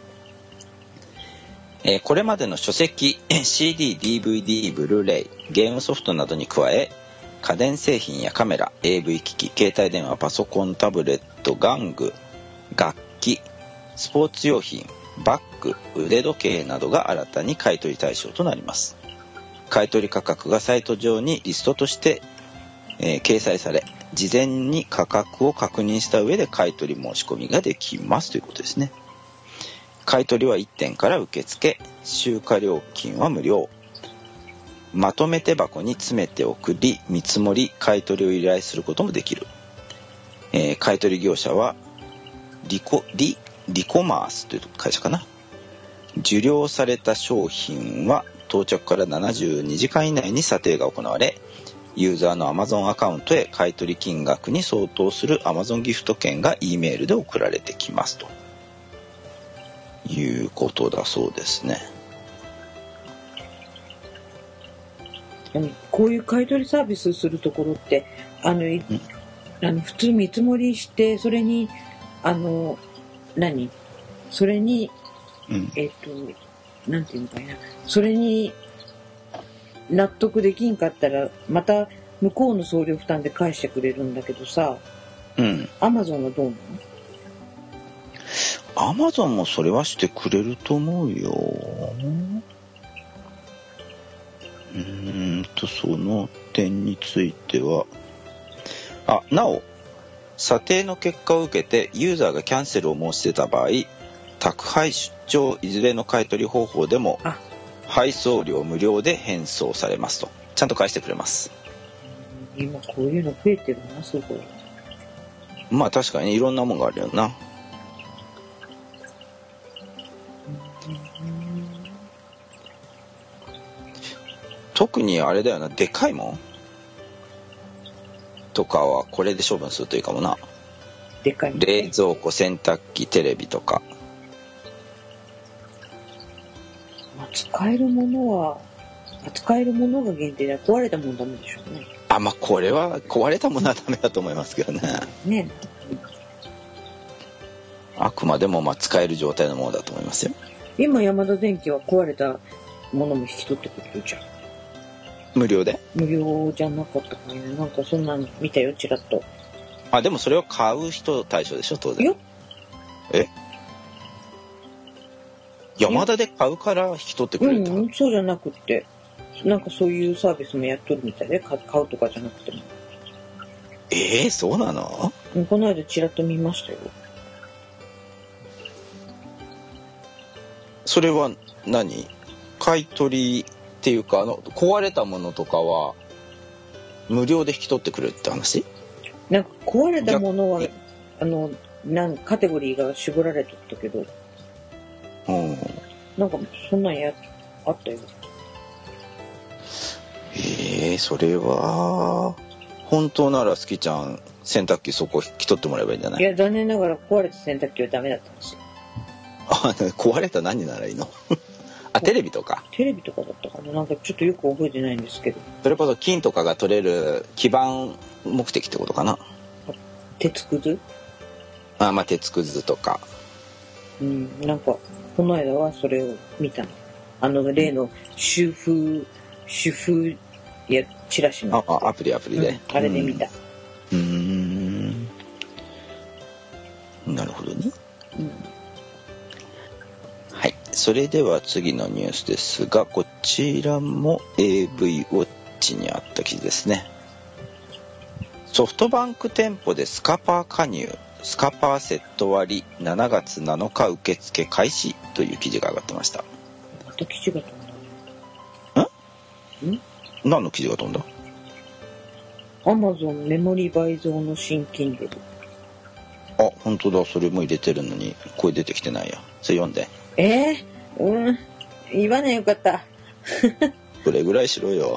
[SPEAKER 4] えー、これまでの書籍、シーディー、ディーブイディー、ブルーレイ、ゲームソフトなどに加え、家電製品やカメラ、エーブイ 機器、携帯電話、パソコン、タブレット、玩具、楽器、スポーツ用品、バッグ、腕時計などが新たに買い取り対象となります。買い取り価格がサイト上にリストとして、えー、掲載され、事前に価格を確認した上で買い取り申し込みができますということですね。買い取りはいってんから受付、集荷料金は無料。まとめて箱に詰めて送り、見積もり、買い取りを依頼することもできる。えー、買い取り業者はリコリリコマースという会社かな。受領された商品は到着からななじゅうにじかん以内に査定が行われ、ユーザーの Amazon アカウントへ買い取り金額に相当する Amazon ギフト券が E メールで送られてきますということだそうですね。
[SPEAKER 3] こういう買い取りサービスするところってあの、あの普通見積もりしてそれにあの何それに、うん、えっとなんていうのかな、それに納得できんかったらまた向こうの送料負担で返してくれるんだけどさ、うん、Amazon はどうなの？
[SPEAKER 4] Amazon もそれはしてくれると思うよ。うーんとその点については、あ、なお査定の結果を受けてユーザーがキャンセルを申し出た場合、宅配出張いずれの買い取り方法でも配送料無料で返送されますと、ちゃんと返してくれます。
[SPEAKER 3] 今こういうの増えてるな、すごい。
[SPEAKER 4] まあ確かにいろんなもんがあるよな。特にあれだよな、でかいもんとかはこれで処分するといいかもな。
[SPEAKER 3] でかい
[SPEAKER 4] 冷蔵庫、洗濯機、テレビとか。
[SPEAKER 3] まあ、使えるものは使えるものが限定で壊れたものダメでしょうね。
[SPEAKER 4] あ、まあこれは壊れたものはダメだと思いますけどね。
[SPEAKER 3] ね。
[SPEAKER 4] あくまでもまあ使える状態のものだと思いますよ。
[SPEAKER 3] 今ヤマダ電機は壊れたものも引き取ってくれるじゃん。
[SPEAKER 4] 無料で？
[SPEAKER 3] 無料じゃなかったかな。なんかそんなの見たよ、ちらっと。
[SPEAKER 4] あ、でもそれを買う人対象でしょ、当然。
[SPEAKER 3] よ
[SPEAKER 4] え？ヤマダで買うから引き取ってくれた？
[SPEAKER 3] うん、そうじゃなくて、なんかそういうサービスもやっとるみたいで、買うとかじゃなくても。
[SPEAKER 4] えー、そうなの？
[SPEAKER 3] この間ちらっと見ましたよ。
[SPEAKER 4] それは何？買い取りっていうか、あの壊れたものとかは無料で引き取ってくれるって話？
[SPEAKER 3] なんか壊れたものはあのなんカテゴリーが絞られてたけど、
[SPEAKER 4] うん、
[SPEAKER 3] なんかそんなんやあったよ。
[SPEAKER 4] えー、それは本当なら好きちゃん洗濯機そこ引き取ってもらえばいいんじゃない？
[SPEAKER 3] いや残念ながら壊れた洗濯機はダメだったんですよ。
[SPEAKER 4] あ、壊れた何ならいいの？あ、テレビとか。
[SPEAKER 3] テレビとかだったかな。なんかちょっとよく覚えてないんですけど。
[SPEAKER 4] それこそ金とかが取れる基板目的ってことかな。
[SPEAKER 3] 鉄くず？
[SPEAKER 4] あ、まあ鉄くずとか。
[SPEAKER 3] うん、なんかこの間はそれを見たの。あの例の主婦主婦やチラシの。
[SPEAKER 4] あ、アプリアプリで。
[SPEAKER 3] うん、あれで見た。
[SPEAKER 4] うーん。なるほどね。
[SPEAKER 3] うん。
[SPEAKER 4] はい、それでは次のニュースですが、こちらも エーブイ ウォッチにあった記事ですね。ソフトバンク店舗でスカパー加入、スカパーセット割しちがつなのか受付開始という記事が上がってました。
[SPEAKER 3] また記事が飛んだ。ん？
[SPEAKER 4] 何の記事が飛んだ？
[SPEAKER 3] Amazon メモリ倍増の新 Kindle。
[SPEAKER 4] あ、本当だ、それも入れてるのに声出てきてないや。それ読んで。
[SPEAKER 3] えー、うん、言わないよかった。
[SPEAKER 4] それぐらいしろよ。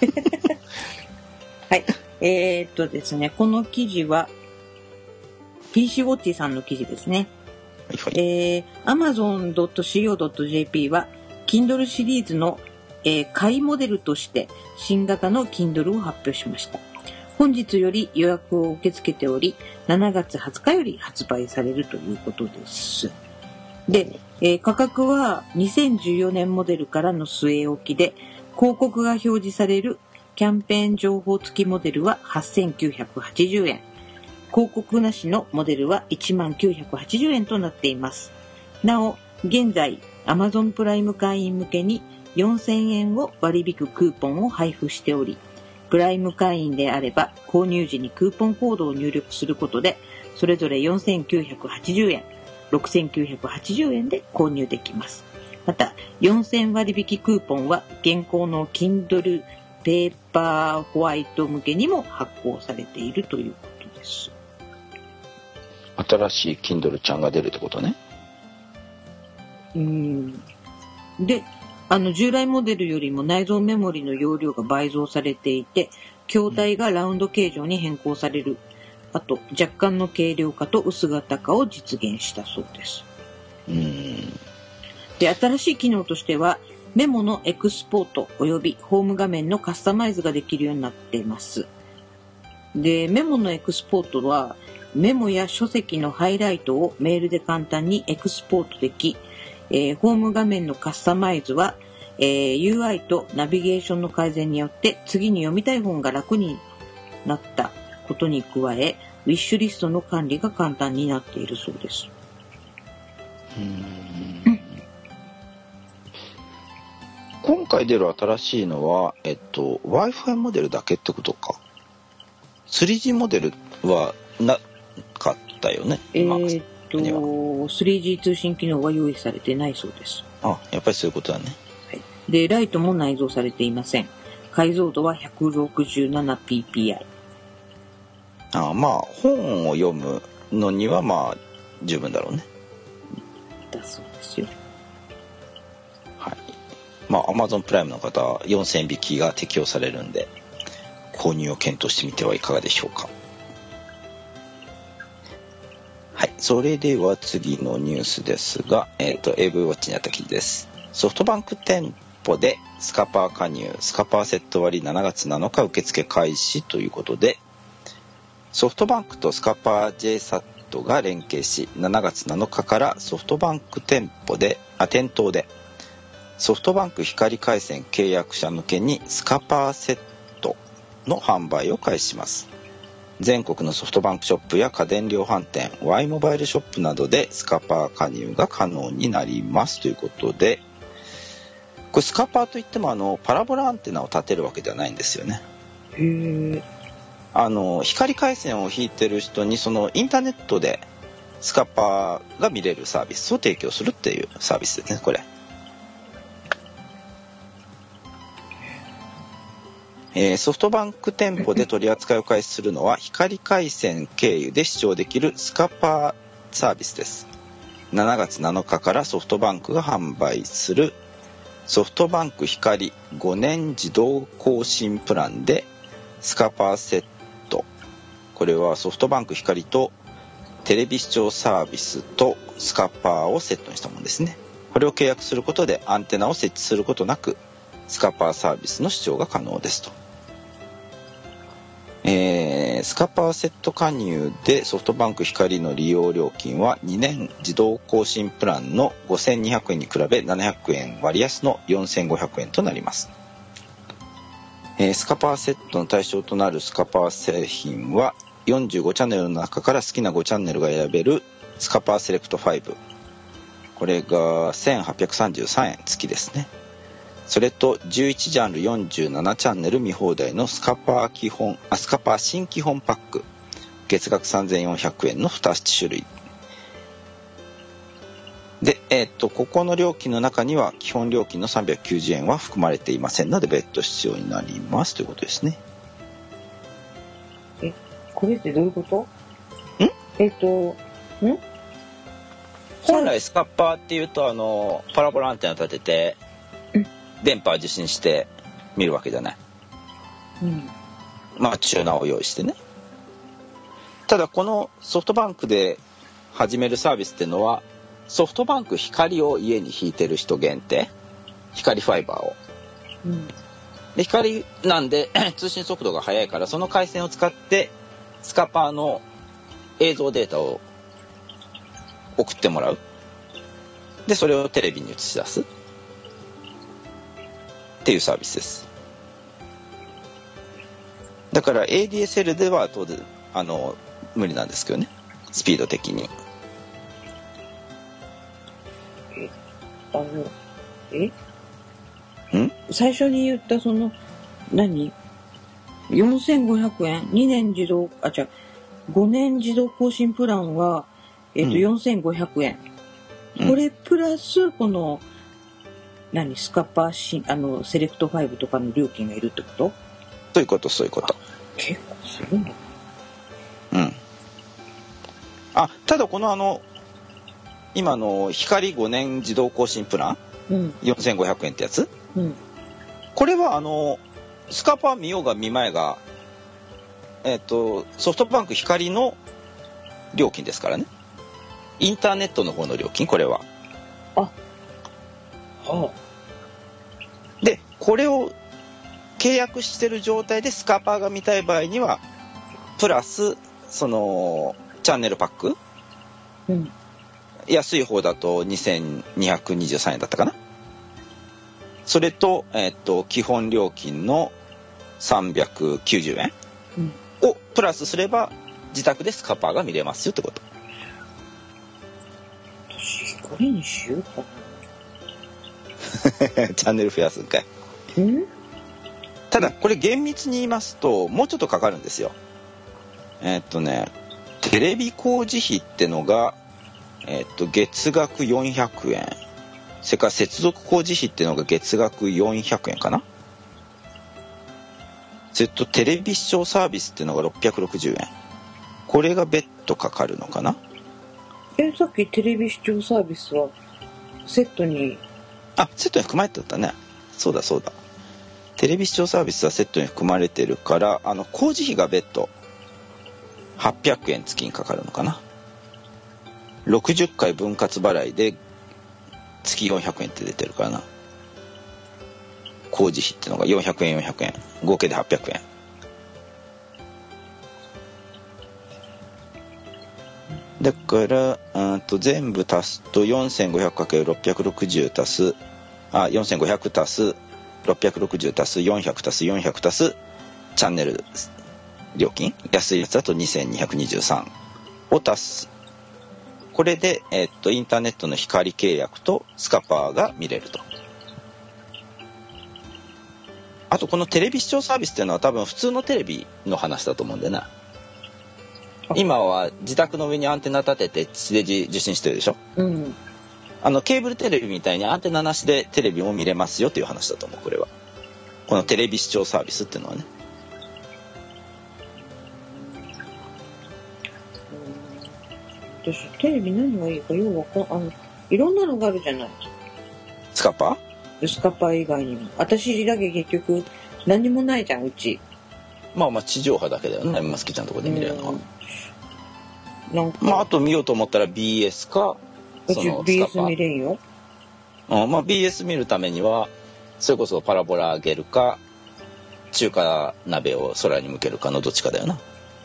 [SPEAKER 3] はい、えー、っとですね、この記事は ピーシー ウォッチさんの記事ですね。
[SPEAKER 4] はいはい。
[SPEAKER 3] えー、アマゾンドットシーオードットジェーピー は Kindle シリーズの、えー、買いモデルとして新型の Kindle を発表しました。本日より予約を受け付けており、しちがつはつかより発売されるということです。で、えー、価格はにせんじゅうよねんモデルからの据え置きで、広告が表示されるキャンペーン情報付きモデルははっせんきゅうひゃくはちじゅうえん、広告なしのモデルはいちまんきゅうひゃくはちじゅうえんとなっています。なお、現在 Amazon プライム会員向けによんせんえんを割引クーポンを配布しており、プライム会員であれば購入時にクーポンコードを入力することで、それぞれよんせんきゅうひゃくはちじゅうえん、ろくせんきゅうひゃくはちじゅうえんで購入できます。また、よんせん割引クーポンは現行の Kindle ペーパーホワイト向けにも発行されているということです。
[SPEAKER 4] 新しい Kindle ちゃんが出るってことね。
[SPEAKER 3] うーん。で、あの従来モデルよりも内蔵メモリの容量が倍増されていて、筐体がラウンド形状に変更される。あと若干の軽量化と薄型化を実現したそうです。
[SPEAKER 4] うーん。
[SPEAKER 3] で、新しい機能としてはメモのエクスポートおよびホーム画面のカスタマイズができるようになっています。で、メモのエクスポートはメモや書籍のハイライトをメールで簡単にエクスポートでき、えー、ホーム画面のカスタマイズは、えー、ユーアイ とナビゲーションの改善によって次に読みたい本が楽になったことに加え、ウィッシュリストの管理が簡単になっているそうです。
[SPEAKER 4] うーん。今回出る新しいのは、えっと、Wi-Fi モデルだけってことか。スリージー モデルはなかったよね。
[SPEAKER 3] えー、っと、スリージー 通信機能は用意されてないそうです。
[SPEAKER 4] あ、やっぱりそういうことだね。
[SPEAKER 3] はい、で、ライトも内蔵されていません。解像度は ひゃくろくじゅうななピーピーアイ。
[SPEAKER 4] あまあ本を読むのにはまあ十分だろうね。
[SPEAKER 3] だそうですよ。
[SPEAKER 4] はい。まあ Amazon プライムの方はよんせんえん引きが適用されるんで購入を検討してみてはいかがでしょうか。はい。それでは次のニュースですが、えっと エーブイ ウォッチにあった記事です。ソフトバンク店舗でスカパー加入、スカパーセット割しちがつなのか受付開始ということで、ソフトバンクとスカパー ジェイサット が連携し、しちがつなのかからソフトバンク店舗であ店頭でソフトバンク光回線契約者向けにスカパーセットの販売を開始します。全国のソフトバンクショップや家電量販店、Y モバイルショップなどでスカパー加入が可能になりますということで、これスカパーといってもあのパラボラアンテナを立てるわけではないんですよね。
[SPEAKER 3] へー。
[SPEAKER 4] あの光回線を引いてる人にそのインターネットでスカパーが見れるサービスを提供するっていうサービスですね、これ。えー、ソフトバンク店舗で取り扱いを開始するのは光回線経由で視聴できるスカパーサービスです。しちがつなのかからソフトバンクが販売するソフトバンク光ごねん自動更新プランでスカパーセット、これはソフトバンク光とテレビ視聴サービスとスカパーをセットにしたものですね。これを契約することでアンテナを設置することなくスカパーサービスの視聴が可能ですと。えー、スカパーセット加入でソフトバンク光の利用料金はにねん自動更新プランのごせんにひゃくえんに比べななひゃくえん割安のよんせんごひゃくえんとなります。えー、スカパーセットの対象となるスカパー製品はよんじゅうごチャンネルの中から好きなごチャンネルが選べるスカパーセレクトご、これがせんはっぴゃくさんじゅうさんえん付きですね。それとじゅういちジャンルよんじゅうななチャンネル見放題のスカパー基本あスカパー新基本パック、月額さんぜんよんひゃくえんのに種類で、えー、っとここの料金の中には基本料金のさんびゃくきゅうじゅうえんは含まれていませんので別途必要になりますということですね。
[SPEAKER 3] え、これってどういうこと？
[SPEAKER 4] ん？
[SPEAKER 3] えっとん
[SPEAKER 4] 本来スカパーっていうとあのパラボラアンテナ立てて電波を受信して見るわけじゃない。
[SPEAKER 3] うん。
[SPEAKER 4] まあチューナーを用意してね。ただこのソフトバンクで始めるサービスっていうのはソフトバンク光を家に引いてる人限定、光ファイバーを。
[SPEAKER 3] うん、
[SPEAKER 4] で光なんで通信速度が速いからその回線を使ってスカパーの映像データを送ってもらう。でそれをテレビに映し出すっていうサービスです。だから エーディーエスエル では当然あの無理なんですけどね、スピード的に。
[SPEAKER 3] えあのえ
[SPEAKER 4] ん
[SPEAKER 3] 最初に言ったその何よんせんごひゃくえんにねん自動あ違うごねん自動更新プランはえっ、ー、と、うん、よんせんごひゃくえん、うん、これプラスこの何スカパーシあのセレクトごとかの料金がいるってこと？
[SPEAKER 4] そういうことそういうこと。
[SPEAKER 3] 結構するんだ。
[SPEAKER 4] うん。あただこのあの今の光ごねん自動更新プラン、うん、よんせんごひゃくえんってやつ、うん、これはあのスカパー見ようが見まいがえっ、ー、とソフトバンク光の料金ですからね。インターネットの方の料金これは。
[SPEAKER 3] あはあ、
[SPEAKER 4] でこれを契約してる状態でスカパーが見たい場合にはプラスそのチャンネルパック、うん、安い方だとにせんにひゃくにじゅうさんえんだったかな。それと、えー、っと基本料金のさんびゃくきゅうじゅうえんをプラスすれば自宅でスカパーが見れますよってこと。
[SPEAKER 3] 私これにしようかな。
[SPEAKER 4] チャンネル増やすんかい。ただこれ厳密に言いますともうちょっとかかるんですよ。えー、っとねテレビ工事費ってのが、えー、っと月額よんひゃくえん、それから接続工事費ってのが月額よんひゃくえんかな。それとテレビ視聴サービスってのがろっぴゃくろくじゅうえん。 これが別途かかるのかな。
[SPEAKER 3] え、さっきテレビ視聴サービスはセットに、
[SPEAKER 4] あ、セットに含まれてたね。そうだそうだ。テレビ視聴サービスはセットに含まれてるから、あの工事費が別途はっぴゃくえん月にかかるのかな。ろくじゅっかい分割払いで月よんひゃくえんって出てるからな。工事費っていうのがよんひゃくえんよんひゃくえん合計ではっぴゃくえんだから、うんと全部足すと よんせんごひゃくかけるろっぴゃくろくじゅう 足すあよんせんごひゃく足すろっぴゃくろくじゅう足すよんひゃく足すよんひゃく足すチャンネル料金、安いやつだとにせんにひゃくにじゅうさんを足す。これで、えっとインターネットの光契約とスカパーが見れると。あとこのテレビ視聴サービスっていうのは多分普通のテレビの話だと思うんだよな。今は自宅の上にアンテナ立てて地デジ受信してるでしょ、うん、あのケーブルテレビみたいにアンテナなしでテレビも見れますよという話だと思う。これはこのテレビ視聴サービスっていうのはね。
[SPEAKER 3] 私テレビ何がいいかようわかん、あのいろんなのがあるじゃない。
[SPEAKER 4] スカパー？
[SPEAKER 3] スカパー以外にも私だけ結局何もないじゃんうち。
[SPEAKER 4] まあまあ地上波だけだよね。まつきちゃんのとこで見れるのは。
[SPEAKER 3] なんか
[SPEAKER 4] まああと見ようと思ったら ビーエス か
[SPEAKER 3] うち ビーエス 見れんよ。
[SPEAKER 4] うん、まあ ビーエス 見るためにはそれこそパラボラ上げるか中華鍋を空に向けるかのどっちかだよな。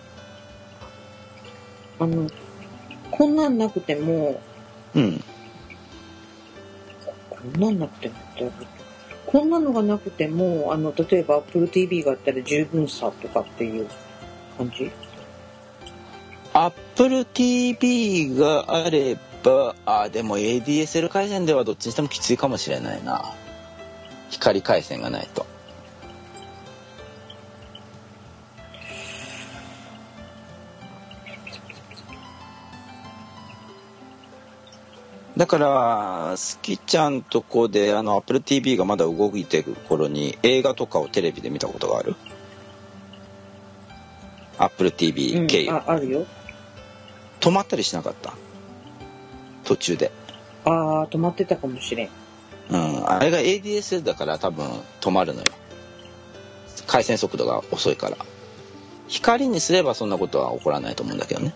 [SPEAKER 3] あのこんなんなくても、
[SPEAKER 4] うん。
[SPEAKER 3] こんなんなくてもこんなのがなくてもあの例えば Apple ティーブイ があったら十分さとかっていう感じ。
[SPEAKER 4] Apple ティーブイ があれば、あでも エーディーエスエル 回線ではどっちにしてもきついかもしれないな。光回線がないと。だからスキちゃんとこであの Apple ティーブイ がまだ動いてる頃に映画とかをテレビで見たことがある？ Apple ティーブイ 経由、うん、
[SPEAKER 3] あ, あるよ。
[SPEAKER 4] 止まったりしなかった？途中で。
[SPEAKER 3] ああ止まってたかもしれん。
[SPEAKER 4] うん、あれが エーディーエスエル だから多分止まるのよ。回線速度が遅いから。光にすればそんなことは起こらないと思うんだけどね。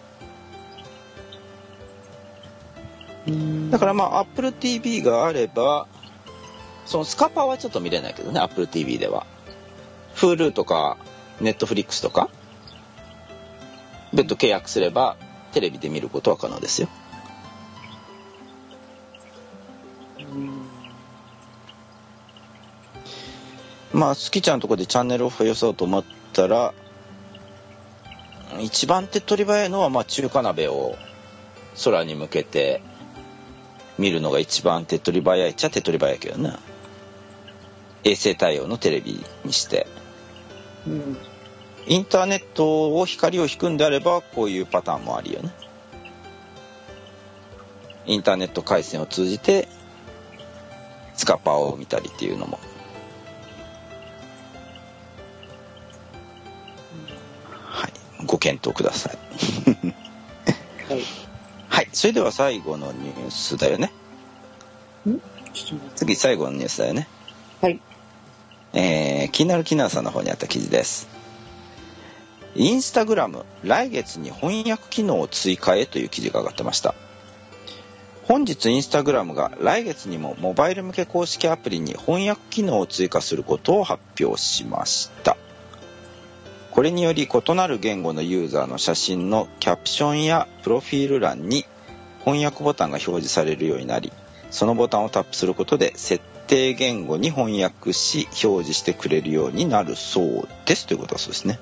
[SPEAKER 4] だからまあ Apple ティーブイ があればそのスカパーはちょっと見れないけどね。 Apple ティーブイ では Hulu とか Netflix とか別途契約すればテレビで見ることは可能ですよ。まあスキちゃんのとこでチャンネルを増やそうと思ったら一番手っ取り早いのはまあ中華鍋を空に向けて見るのが一番手っ取り早いっちゃ手っ取り早いけどね。衛星対応のテレビにして、うん、インターネットを光を引くんであればこういうパターンもあるよね。インターネット回線を通じてスカパーを見たりっていうのも、はい、ご検討ください。はい、はい、それでは最後のニュースだよね。ん？次最後のニュースだよね。
[SPEAKER 3] はい。
[SPEAKER 4] えー、気になるキナーさんの方にあった記事です。インスタグラム来月に翻訳機能を追加へという記事が上がってました。本日インスタグラムが来月にもモバイル向け公式アプリに翻訳機能を追加することを発表しました。これにより異なる言語のユーザーの写真のキャプションやプロフィール欄に翻訳ボタンが表示されるようになり、そのボタンをタップすることで設定言語に翻訳し表示してくれるようになるそうですということだそうですね。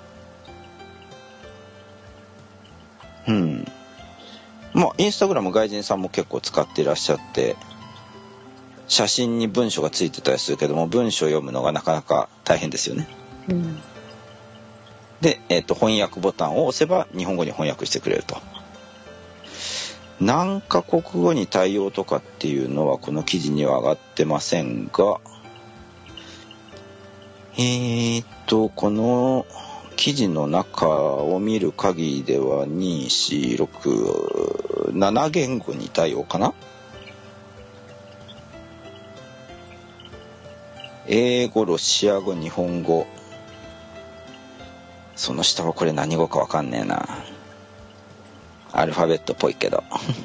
[SPEAKER 4] うん。まあインスタグラム外人さんも結構使っていらっしゃって、写真に文章がついてたりするけども文章を読むのがなかなか大変ですよね。うん。で、えーと、翻訳ボタンを押せば日本語に翻訳してくれると。何カ国語に対応とかっていうのはこの記事には上がってませんが、えーとこの記事の中を見る限りではに、よん、ろく、なな言語に対応かな。英語、ロシア語、日本語。その下はこれ何語かわかんねえな。アルファベットっぽいけど。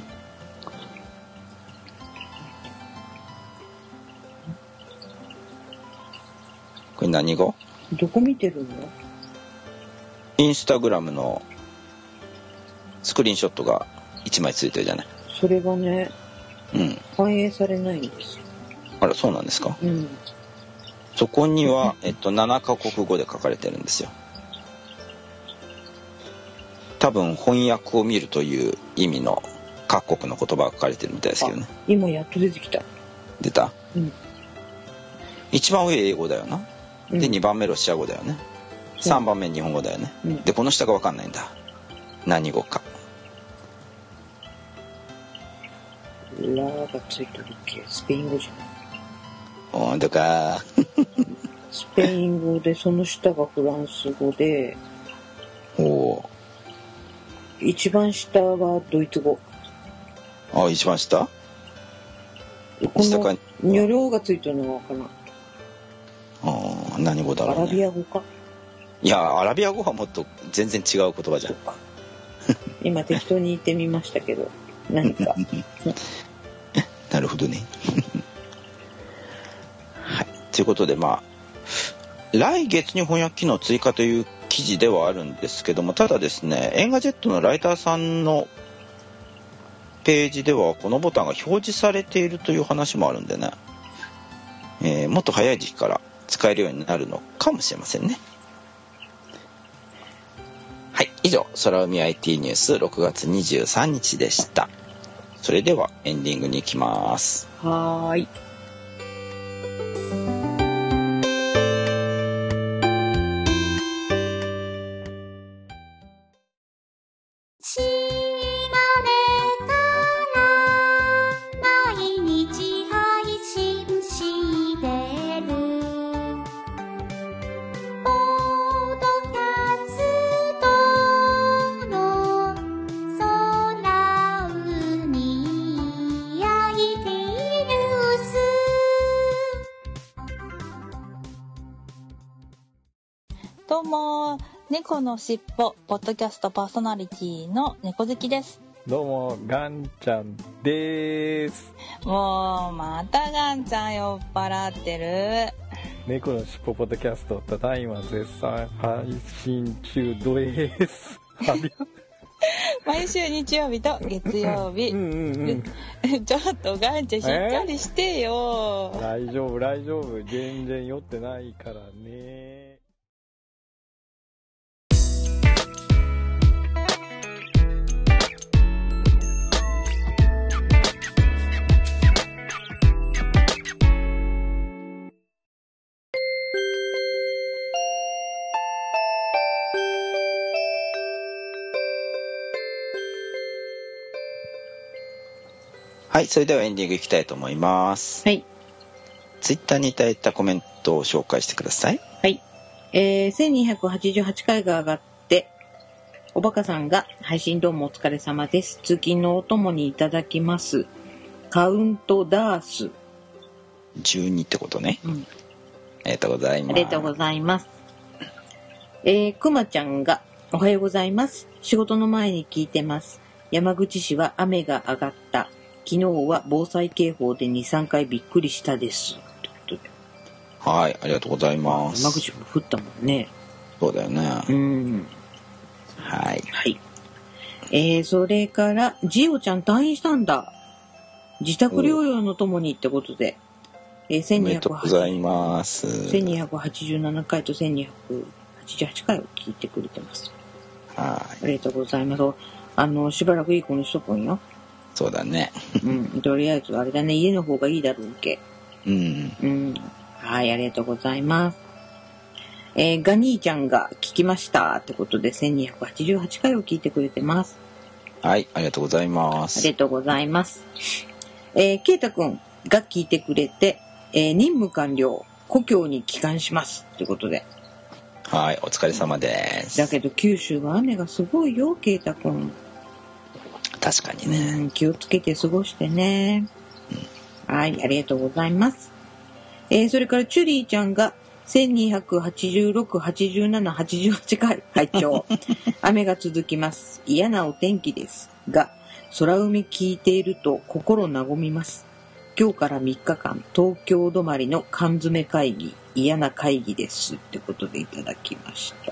[SPEAKER 4] これ何語？
[SPEAKER 3] どこ見てるの？
[SPEAKER 4] インスタグラムのスクリーンショットがいちまいついてるじゃない。
[SPEAKER 3] それがね、
[SPEAKER 4] うん、
[SPEAKER 3] 反映されないんですよ。
[SPEAKER 4] あら、そうなんですか。
[SPEAKER 3] うん、
[SPEAKER 4] そこには、えっと、ななカ国語で書かれてるんですよ。多分翻訳を見るという意味の各国の言葉が書かれてるみたいですけどね。
[SPEAKER 3] 今やっと出てきた。
[SPEAKER 4] 出た？
[SPEAKER 3] うん。
[SPEAKER 4] 一番上英語だよな。
[SPEAKER 3] うん、
[SPEAKER 4] でにばんめロシア語だよね。さんばんめ日本語だよね。うん、でこの下が分かんないんだ。何語か。
[SPEAKER 3] ラーがついてるっけ？スペイン語じゃない。
[SPEAKER 4] ほんとか。
[SPEAKER 3] スペイン語でその下がフランス語で。
[SPEAKER 4] お。
[SPEAKER 3] 一番下はドイツ語。
[SPEAKER 4] あ、一番下？
[SPEAKER 3] このニョロがついてるのは分からん。
[SPEAKER 4] ああ、何語だろうね。
[SPEAKER 3] アラビア語か。
[SPEAKER 4] いや、アラビア語はもっと全然違う言葉じゃん。
[SPEAKER 3] 今適当に言ってみましたけど、何か。
[SPEAKER 4] なるほどね。はい。ということで、まあ来月に翻訳機能追加という記事ではあるんですけども、ただですね、エンガジェットのライターさんのページではこのボタンが表示されているという話もあるんでね、えー、もっと早い時期から使えるようになるのかもしれませんね。はい、以上空海 アイティー ニュースろくがつにじゅうさんにちでした。それではエンディングに行きます。
[SPEAKER 3] はーい。
[SPEAKER 6] どうも、猫のしっぽポッドキャストパーソナリティの猫好きです。
[SPEAKER 7] どうも、ガンちゃんです。
[SPEAKER 6] もうまたガンちゃん酔っ払ってる。
[SPEAKER 7] 猫のしっぽポッドキャストただいま絶賛配信中です。
[SPEAKER 6] 毎週日曜日と月曜日。うんうんうん、ちょっとガンちゃんしっかりしてよ。
[SPEAKER 7] 大丈夫大丈夫、全然酔ってないからね。
[SPEAKER 4] はい、それではエンディングいきたいと思います。
[SPEAKER 3] はい。
[SPEAKER 4] ツイッターにいただいたコメントを紹介してください。
[SPEAKER 3] はい。えー、せんにひゃくはちじゅうはちかいが上がって、おバカさんが配信どうもお疲れ様です。通勤のお供にいただきます。カウントダース。
[SPEAKER 4] じゅうにってことね。
[SPEAKER 3] うん。
[SPEAKER 4] ありがとうございます。
[SPEAKER 3] ありがとうございます。えー、くまちゃんがおはようございます。仕事の前に聞いてます。山口市は雨が上がった。昨日は防災警報でに、さんかいびっくりしたです。
[SPEAKER 4] はい、ありがとうございます。
[SPEAKER 3] 山口も降ったもんね。
[SPEAKER 4] そうだよね。
[SPEAKER 3] うん。
[SPEAKER 4] はい。
[SPEAKER 3] はい。えー、それから、ジオちゃん退院したんだ。自宅療養のともにってことで、えー、せんにひゃくはちじゅう、
[SPEAKER 4] おめでとうございます。
[SPEAKER 3] せんにひゃくはちじゅうななかいとせんにひゃくはちじゅうはちかいを聞いてくれてます。
[SPEAKER 4] はい。
[SPEAKER 3] ありがとうございます。あの、しばらくいい子にしとくんよ。
[SPEAKER 4] そうだね。
[SPEAKER 3] うん、とりあえずあれだね、家の方がいいだろうけ。
[SPEAKER 4] うん。
[SPEAKER 3] うん。はい、ありがとうございます。えー、ガニーちゃんが聞きましたってことでせんにひゃくはちじゅうはちかいを聞いてくれてます。
[SPEAKER 4] はい、ありがとうございます。
[SPEAKER 3] ありがとうございます。えー、ケイタくんが聞いてくれて、えー、任務完了、故郷に帰還しますってことで。
[SPEAKER 4] はい、お疲れ様です。
[SPEAKER 3] だけど九州は雨がすごいよ、ケイタ君。
[SPEAKER 4] 確かにね、
[SPEAKER 3] うん、気をつけて過ごしてね、うん、はい、ありがとうございます。えー、それからチュリーちゃんがせんにひゃくはちじゅうろく、はちじゅうなな、はちじゅうはち回拝聴雨が続きます。嫌なお天気ですが、空海聞いていると心和みます。今日からみっかかん東京止まりの缶詰会議、嫌な会議ですってことでいただきました。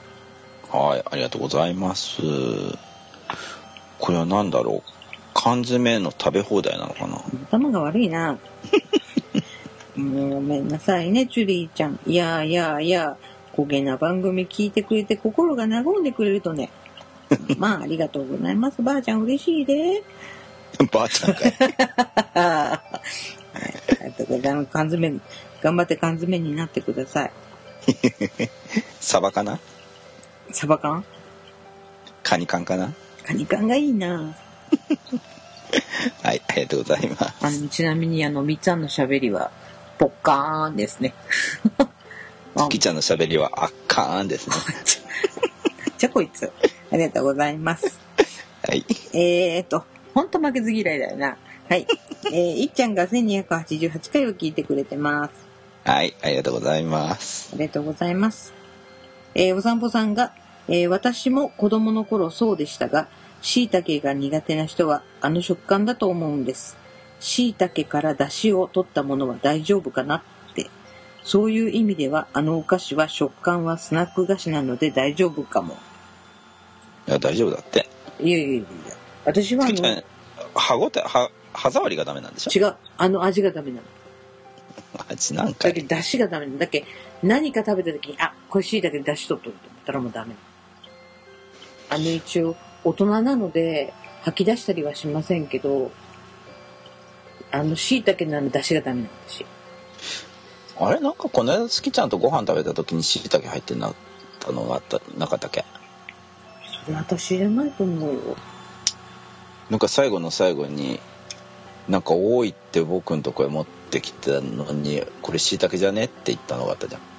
[SPEAKER 4] はい、ありがとうございます。これは何だろう、缶詰の食べ放題なのかな。
[SPEAKER 3] 頭が悪いなもうごめんなさいね、チュリーちゃん。いやいやいや、焦げな番組聞いてくれて心が和んでくれるとねまあありがとうございます。ばあちゃん嬉しいで
[SPEAKER 4] ばあちゃんかい
[SPEAKER 3] ありがとうございます。缶詰頑張って缶詰になってください
[SPEAKER 4] サバかな、
[SPEAKER 3] サバ缶、
[SPEAKER 4] カニ缶かな、
[SPEAKER 3] カニ缶がいいな
[SPEAKER 4] はい、ありがとうございます。
[SPEAKER 3] あのちなみにあのみっつぁんのしゃべりはポッカーンですね
[SPEAKER 4] 月ちゃんのしゃべりはあっかーんですね
[SPEAKER 3] じゃこいつありがとうございます
[SPEAKER 4] はい
[SPEAKER 3] えーとほんと負けず嫌いだよな。はい、えー、いっちゃんがせんにひゃくはちじゅうはち回を聞いてくれてます。
[SPEAKER 4] はい、ありがとうございます。
[SPEAKER 3] ありがとうございます。えー、お散歩さんが、えー、私も子供の頃そうでしたが、椎茸が苦手な人はあの食感だと思うんです。椎茸から出汁を取ったものは大丈夫かなって。そういう意味ではあのお菓子は食感はスナック菓子なので大丈夫かも。
[SPEAKER 4] いや大丈夫だって。
[SPEAKER 3] いやいやいや、私はあの
[SPEAKER 4] 歯ごたえ、歯歯触りがダメなんでしょ。
[SPEAKER 3] 違う、あの味がダメなの。
[SPEAKER 4] 味なんかい。
[SPEAKER 3] だけど出汁がダメなの。だけ何か食べた時にあこれ椎茸で出汁取っとると思ったらもうダメ。あの一応大人なので吐き出したりはしませんけど、あの椎茸のあの出汁がダメなんですよ。
[SPEAKER 4] あれなんかこの間好きちゃんとご飯食べた時に椎茸入ってなったのがあったなかったっけ。
[SPEAKER 3] それ私じゃないと思うよ。
[SPEAKER 4] なんか最後の最後になんか多いって僕のとこへ持ってきたのにこれ椎茸じゃねって言ったのがあったじゃん。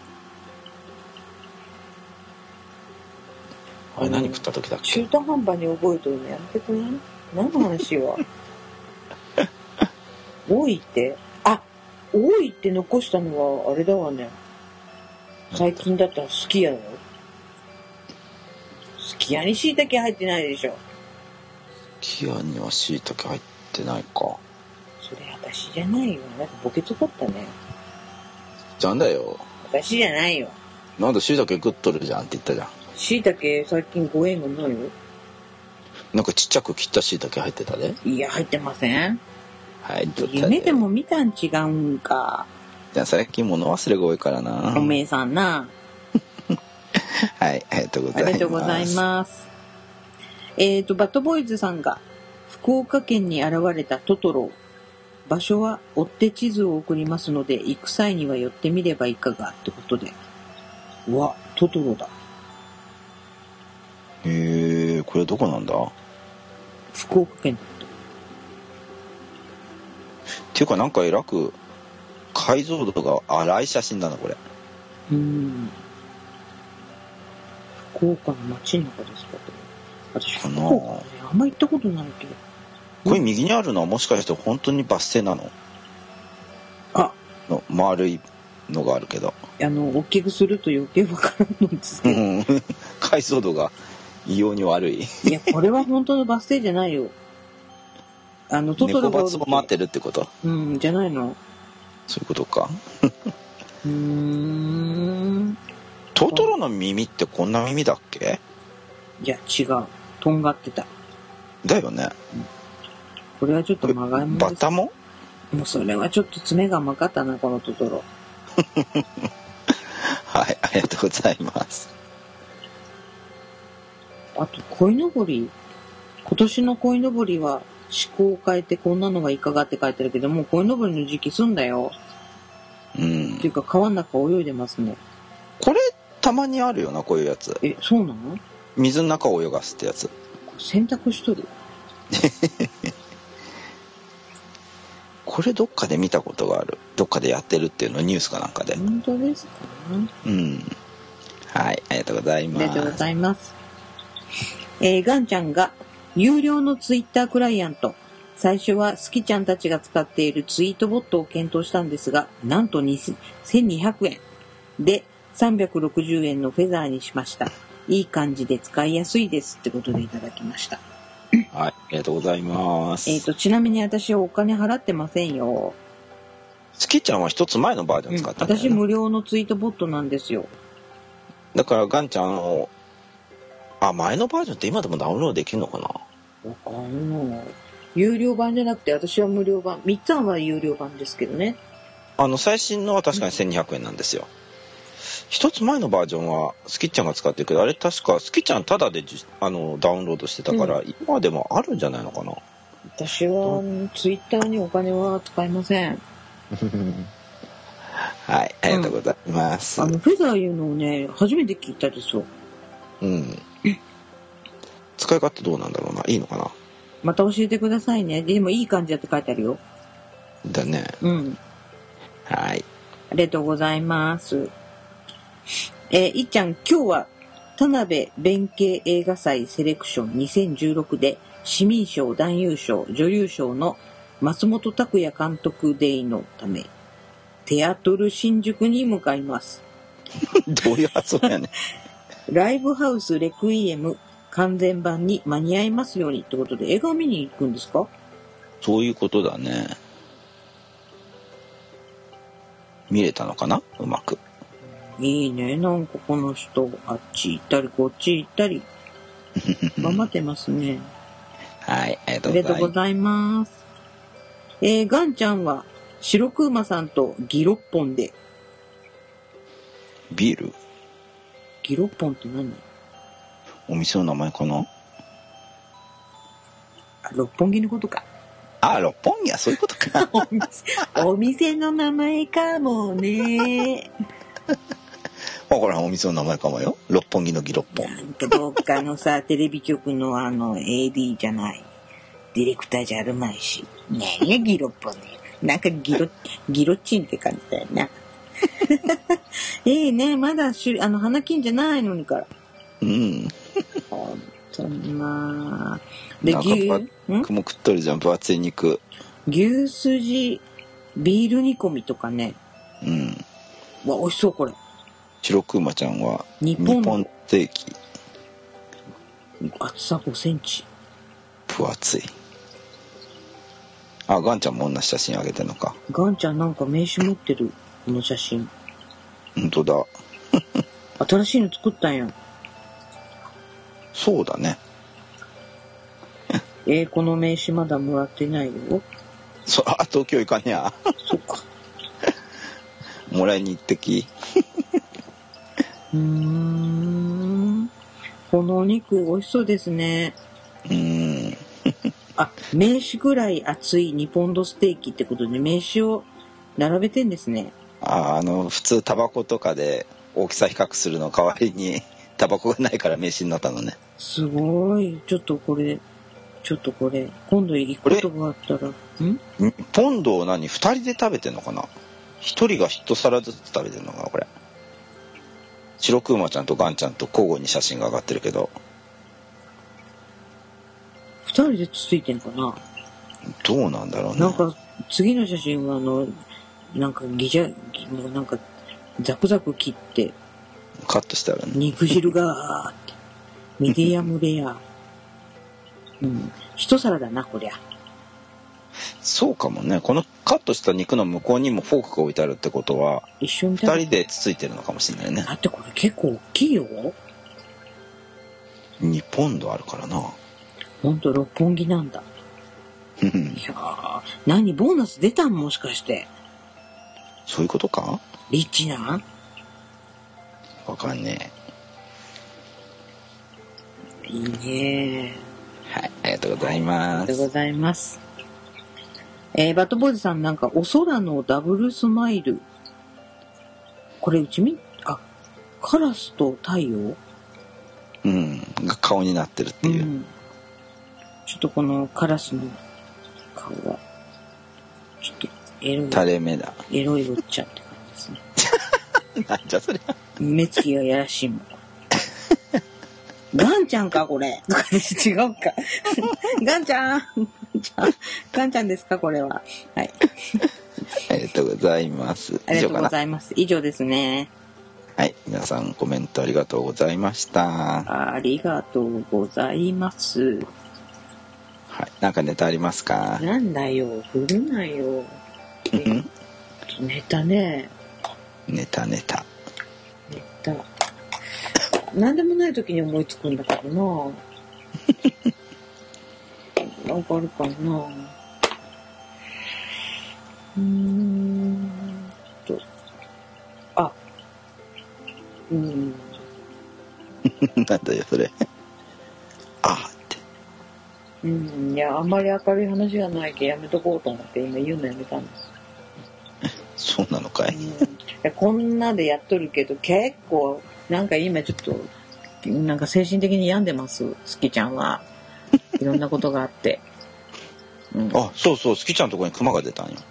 [SPEAKER 4] あれ何食った時だっけ。
[SPEAKER 3] 中途半端に覚えてるのやめてくれん。何の話は多いってあ多いって残したのはあれだわね。最近だったらすき家だよ。すき家に椎茸入ってないでしょ。
[SPEAKER 4] すき家には椎茸入ってないか。
[SPEAKER 3] それ私じゃないよ。なんかボケとかったね。
[SPEAKER 4] じゃんだよ。
[SPEAKER 3] 私じゃないよ。
[SPEAKER 4] なんだ椎茸食っとるじゃんって言ったじゃん。
[SPEAKER 3] 椎茸最近ごえんがないよ。
[SPEAKER 4] なんかちっちゃく切った椎茸入ってたで。
[SPEAKER 3] いや入ってません。
[SPEAKER 4] はい。
[SPEAKER 3] 夢でも見たん違うんか。
[SPEAKER 4] じゃあ最近物忘れが多いからな。
[SPEAKER 3] おめえさんな。
[SPEAKER 4] はい、ありがとうございます。
[SPEAKER 3] ありがとうございます。えーと、バッドボーイズさんが、福岡県に現れたトトロ。場所は追って地図を送りますので、行く際には寄ってみればいかがってことで。うわ、トトロだ。
[SPEAKER 4] へえ、これどこなんだ？
[SPEAKER 3] 福岡県だって。
[SPEAKER 4] っていうかなんかえらく解像度が荒い写真だなこれ。
[SPEAKER 3] うーん。福岡の街の中ですかって。私福岡ねあんま行ったことないけど。
[SPEAKER 4] これ右にあるのはもしかして本当にバス停なの？
[SPEAKER 3] あ、
[SPEAKER 4] の丸いのがあるけど。
[SPEAKER 3] あの大きくすると余計わからんのですけど。
[SPEAKER 4] 解像度が異様に悪い。
[SPEAKER 3] いやこれは本当のバス停じゃないよ。あのトトロが
[SPEAKER 4] 猫バスを待ってるってこと？
[SPEAKER 3] うんじゃないの。
[SPEAKER 4] そういうことか。
[SPEAKER 3] うーん。
[SPEAKER 4] トトロの耳ってこんな耳だっけ？
[SPEAKER 3] いや違う。とんがってた。
[SPEAKER 4] だよね。
[SPEAKER 3] これはちょっとまがいもんです。
[SPEAKER 4] バタも？
[SPEAKER 3] もうそれはちょっと爪が甘かったなこのトトロ。
[SPEAKER 4] はいありがとうございます。
[SPEAKER 3] あと鯉のぼり。今年の鯉のぼりは思考を変えてこんなのがいかがって書いてあるけどもう鯉のぼりの時期済んだよ。
[SPEAKER 4] うん。
[SPEAKER 3] っていうか川の中泳いでますね。
[SPEAKER 4] これたまにあるよなこういうやつ。
[SPEAKER 3] えそうなの？
[SPEAKER 4] 水の中を泳がすってやつ。
[SPEAKER 3] 洗濯しとる。
[SPEAKER 4] これどっかで見たことがある。どっかでやってるっていうのニュースかなんかで。
[SPEAKER 3] 本当ですか？
[SPEAKER 4] うん。 はい、ありがとうございます。
[SPEAKER 3] ありがとうございます。えー、ガンちゃんが有料のツイッタークライアント、最初はスキちゃんたちが使っているツイートボットを検討したんですが、なんとせんにひゃくえんでさんびゃくろくじゅうえんのフェザーにしました。いい感じで使いやすいですってことでいただきました。
[SPEAKER 4] はい、ありがとうございます。
[SPEAKER 3] えっと、ちなみに私はお金払ってませんよ。
[SPEAKER 4] スキちゃんは一つ前のバージョン使ったんだよね、
[SPEAKER 3] うん、私無料のツイートボットなんですよ。
[SPEAKER 4] だからガンちゃんの、あ、前のバージョンって今でもダウンロードできるのかな？
[SPEAKER 3] わかんない。有料版じゃなくて私は無料版。みっつは有料版ですけどね。
[SPEAKER 4] あの最新のは確かにせんにひゃくえんなんですよ。一つ前のバージョンはスキちゃんが使ってるけど、あれ確かスキちゃんタダであのダウンロードしてたから、うん、今でもあるんじゃないのかな。
[SPEAKER 3] 私はツイッターにお金は使いません。
[SPEAKER 4] はい、ありがとうございます。
[SPEAKER 3] うん、あのフェザーいうのをね、初めて聞いたですよ。
[SPEAKER 4] うん。使い勝手どうなんだろうな、いいのかな。
[SPEAKER 3] また教えてくださいね。でもいい感じだって書いてあるよ。
[SPEAKER 4] だね。
[SPEAKER 3] うん。
[SPEAKER 4] はい。
[SPEAKER 3] ありがとうございます。えー、いっちゃん、今日は田辺弁慶映画祭セレクションにせんじゅうろくで市民賞、男優賞、女優賞の松本拓也監督デーのため、テアトル新宿に向かいます。
[SPEAKER 4] どういう発音やね。
[SPEAKER 3] ライブハウスレクイエム完全版に間に合いますようにってことで映画見に行くんですか？
[SPEAKER 4] そういうことだね。見れたのかな、うまく。
[SPEAKER 3] いいね、なんかこの人あっち行ったりこっち行ったり頑張ってますね。
[SPEAKER 4] はい、あり
[SPEAKER 3] がとうございます。えー、ガンちゃんは白クマさんとギロッポンで。
[SPEAKER 4] ビール？
[SPEAKER 3] ギロッポンって何？
[SPEAKER 4] お店の名前かな？
[SPEAKER 3] あ、六本木のことか。
[SPEAKER 4] あ、六本木はそういうことか。
[SPEAKER 3] お店、お店の名前かもね。
[SPEAKER 4] わからん、お店の名前かもよ。六本木のギロッポン。
[SPEAKER 3] なんかどっかのさ、テレビ局のあの エーディー じゃない。ディレクターじゃあるまいし。ねえ、ギロッポンね。なんかギロ、ギロチンって感じだよな。いいね、まだしゅあの花金じゃないのにから。
[SPEAKER 4] うん。
[SPEAKER 3] ほんとにまあ。で、
[SPEAKER 4] 牛、肉も食っとるじゃん、分厚い肉。
[SPEAKER 3] 牛すじ、ビール煮込みとかね。
[SPEAKER 4] うん。
[SPEAKER 3] わ、美味しそう、これ。
[SPEAKER 4] 白クマちゃんは、
[SPEAKER 3] 日本、
[SPEAKER 4] 日本ステーキ。
[SPEAKER 3] 厚さごセンチ。
[SPEAKER 4] 分厚い。あ、ガンちゃんも同じ写真あげてんのか。
[SPEAKER 3] ガンちゃんなんか名刺持ってる、この写真。
[SPEAKER 4] ほんとだ。
[SPEAKER 3] 新しいの作ったんや。
[SPEAKER 4] そうだね。
[SPEAKER 3] えー、この名刺まだもらってないよ。
[SPEAKER 4] そ、あ、東京行かにゃ。
[SPEAKER 3] そっか。
[SPEAKER 4] もらいに行ってき。
[SPEAKER 3] うーん。このお肉美味しそうですね。
[SPEAKER 4] うーん。
[SPEAKER 3] あ、名刺ぐらい厚いにポンドステーキってことで名刺を並べてんですね。
[SPEAKER 4] あ、あの普通タバコとかで大きさ比較するの代わりにタバコがないから名刺になったのね。
[SPEAKER 3] すごい。ちょっとこれちょっとこれ今度行くことがあったら、ん？
[SPEAKER 4] ポンドを何ふたりで食べてんのかな。ひとりが一皿ずつ食べてんのかなこれ。白クマちゃんとガンちゃんと交互に写真が上がってるけど。
[SPEAKER 3] ふたりでつついてんかな。
[SPEAKER 4] どうなんだろうね。
[SPEAKER 3] なんか次の写真はあのなんかギジャなんかザクザク切って
[SPEAKER 4] カットしてあるね。
[SPEAKER 3] 肉汁がーってミディアムレア。うん、一皿だなこりゃ。
[SPEAKER 4] そうかもね。このカットした肉の向こうにもフォークが置いてあるってことは
[SPEAKER 3] 一緒に
[SPEAKER 4] ふたりでつついてるのかもしれないね。
[SPEAKER 3] だってこれ結構大きいよ。
[SPEAKER 4] にポンドあるからな。
[SPEAKER 3] ほんと六本木なんだ。いやー、何ボーナス出たんもしかして。
[SPEAKER 4] そういうことか。
[SPEAKER 3] リッチな。
[SPEAKER 4] わかんね
[SPEAKER 3] え。いいね。
[SPEAKER 4] はい、ありがとうございます。
[SPEAKER 3] ありがとうございます。えー、バットボーイズさんなんかお空のダブルスマイル。これうちみあカラスと太陽。
[SPEAKER 4] うんが顔になってるっていう。うん、
[SPEAKER 3] ちょっとこのカラスの顔がちょっとエロい。
[SPEAKER 4] 垂れ目だ。
[SPEAKER 3] エロいおっちゃんって感じですね。
[SPEAKER 4] なんじゃそりゃ。
[SPEAKER 3] 目つきがやらしいもん。ガンちゃんかこれ。とか違うか。ガンちゃん。ガンちゃんですかこれは。はい。
[SPEAKER 4] ありがとうございます。
[SPEAKER 3] ありがとうございます。以上ですね。
[SPEAKER 4] はい。皆さんコメントありがとうございました。
[SPEAKER 3] ありがとうございます。
[SPEAKER 4] はい。なんかネタありますか？
[SPEAKER 3] なんだよ。振るなよ。ネタね。
[SPEAKER 4] ネタネタ。
[SPEAKER 3] ネタ。なんでもない時に思いつくんだからな。なんかあるかな。うーんと。あ。うん。
[SPEAKER 4] なんだよそれ。あって。
[SPEAKER 3] うん。いや、あんまり明るい話がないけどやめとこうと思って今言うのやめたんです。
[SPEAKER 4] そうなのかい。
[SPEAKER 3] うん、こんなでやっとるけど結構なんか今ちょっとなんか精神的に病んでますすきちゃんはいろんなことがあって、
[SPEAKER 4] うん、あそうそうすきちゃんのところにクマが出たんよ。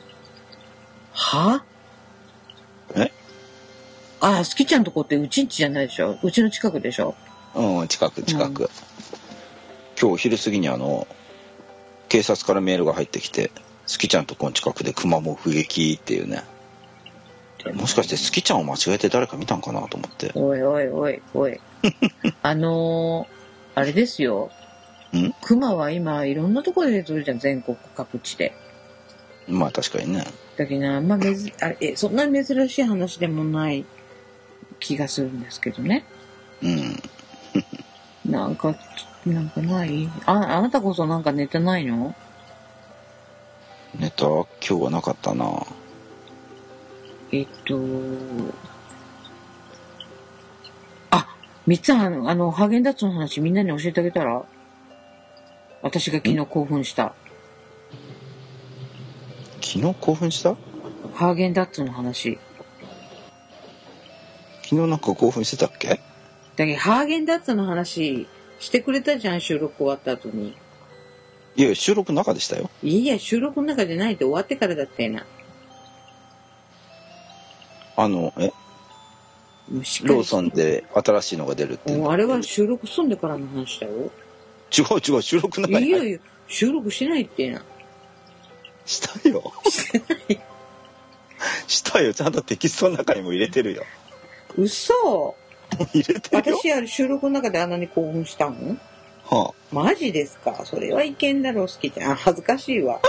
[SPEAKER 3] は
[SPEAKER 4] え
[SPEAKER 3] あすきちゃんのとこってうちんちじゃないでしょうちの近くでしょ。
[SPEAKER 4] うん近く近く、うん、今日昼過ぎにあの警察からメールが入ってきてすきちゃんのとこの近くでクマ目撃っていうね。もしかしてすきちゃんを間違えて誰か見たんかなと思って。
[SPEAKER 3] おいおいおいおいあのー、あれですよ。んクマは今いろんなところで出てるじゃん全国各地で。
[SPEAKER 4] まあ確かにね。
[SPEAKER 3] だけどあんまめずあえそんなに珍しい話でもない気がするんですけどね。うんなんかなんかないああなたこそなんか寝てないの？
[SPEAKER 4] ネタ今日はなかったな。
[SPEAKER 3] えっとあみっつあのあのハーゲンダッツの話みんなに教えてあげたら。私が昨日興奮した。
[SPEAKER 4] 昨日興奮した？
[SPEAKER 3] ハーゲンダッツの話。
[SPEAKER 4] 昨日なんか興奮してたっけ？
[SPEAKER 3] だけどハーゲンダッツの話してくれたじゃん収録終わった後に。
[SPEAKER 4] いや収録の中でしたよ。
[SPEAKER 3] いや収録の中でないって終わってからだったよな。
[SPEAKER 4] あのえローソンで新しいのが出るっていう。
[SPEAKER 3] あれは収録済んでからの話だよ。
[SPEAKER 4] 違う違う収録の中に。
[SPEAKER 3] いやいや収録しないってな。
[SPEAKER 4] したよ。
[SPEAKER 3] してない。
[SPEAKER 4] したよちゃんとテキストの中にも入れてるよ。
[SPEAKER 3] 嘘。
[SPEAKER 4] 入れてるよ。
[SPEAKER 3] 私あれ収録の中であんなに興奮したの？はあ。マジですか。それはいけんだろう好きちゃん。恥ずかしいわ。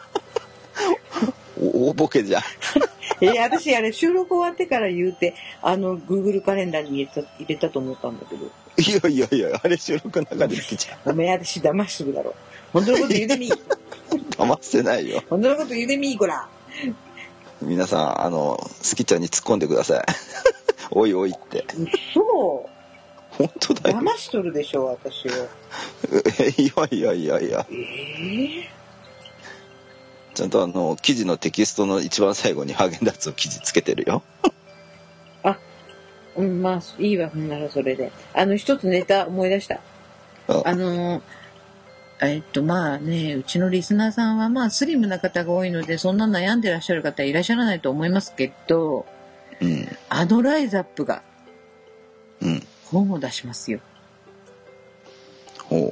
[SPEAKER 4] 大ボケじゃん。
[SPEAKER 3] えー、私あれ収録終わってから言うてあの Google カレンダーに入れた入れたと思ったんだけど。
[SPEAKER 4] いやいやいやあれ収録の中で好きじゃん。
[SPEAKER 3] おめえ私騙してるだろ。本当のこと言うてみ。
[SPEAKER 4] 騙してないよ。
[SPEAKER 3] 本当のこと言うてみこら。
[SPEAKER 4] 皆さんあの好きちゃんに突っ込んでください。おいおいって。
[SPEAKER 3] そう。
[SPEAKER 4] 本当だよ。
[SPEAKER 3] 騙しとるでしょ私を。
[SPEAKER 4] いやいやいやいや。えー、ちゃんとあの記事のテキストの一番最後にハーゲンダッツの記事つけてるよ。
[SPEAKER 3] あ、うん、まあいいわほんならそれで。あの一つネタ思い出した。あ, あのえっとまあねうちのリスナーさんはまあスリムな方が多いのでそんな悩んでらっしゃる方いらっしゃらないと思いますけど、うん、アドライザップが本を出しますよ。
[SPEAKER 4] ほ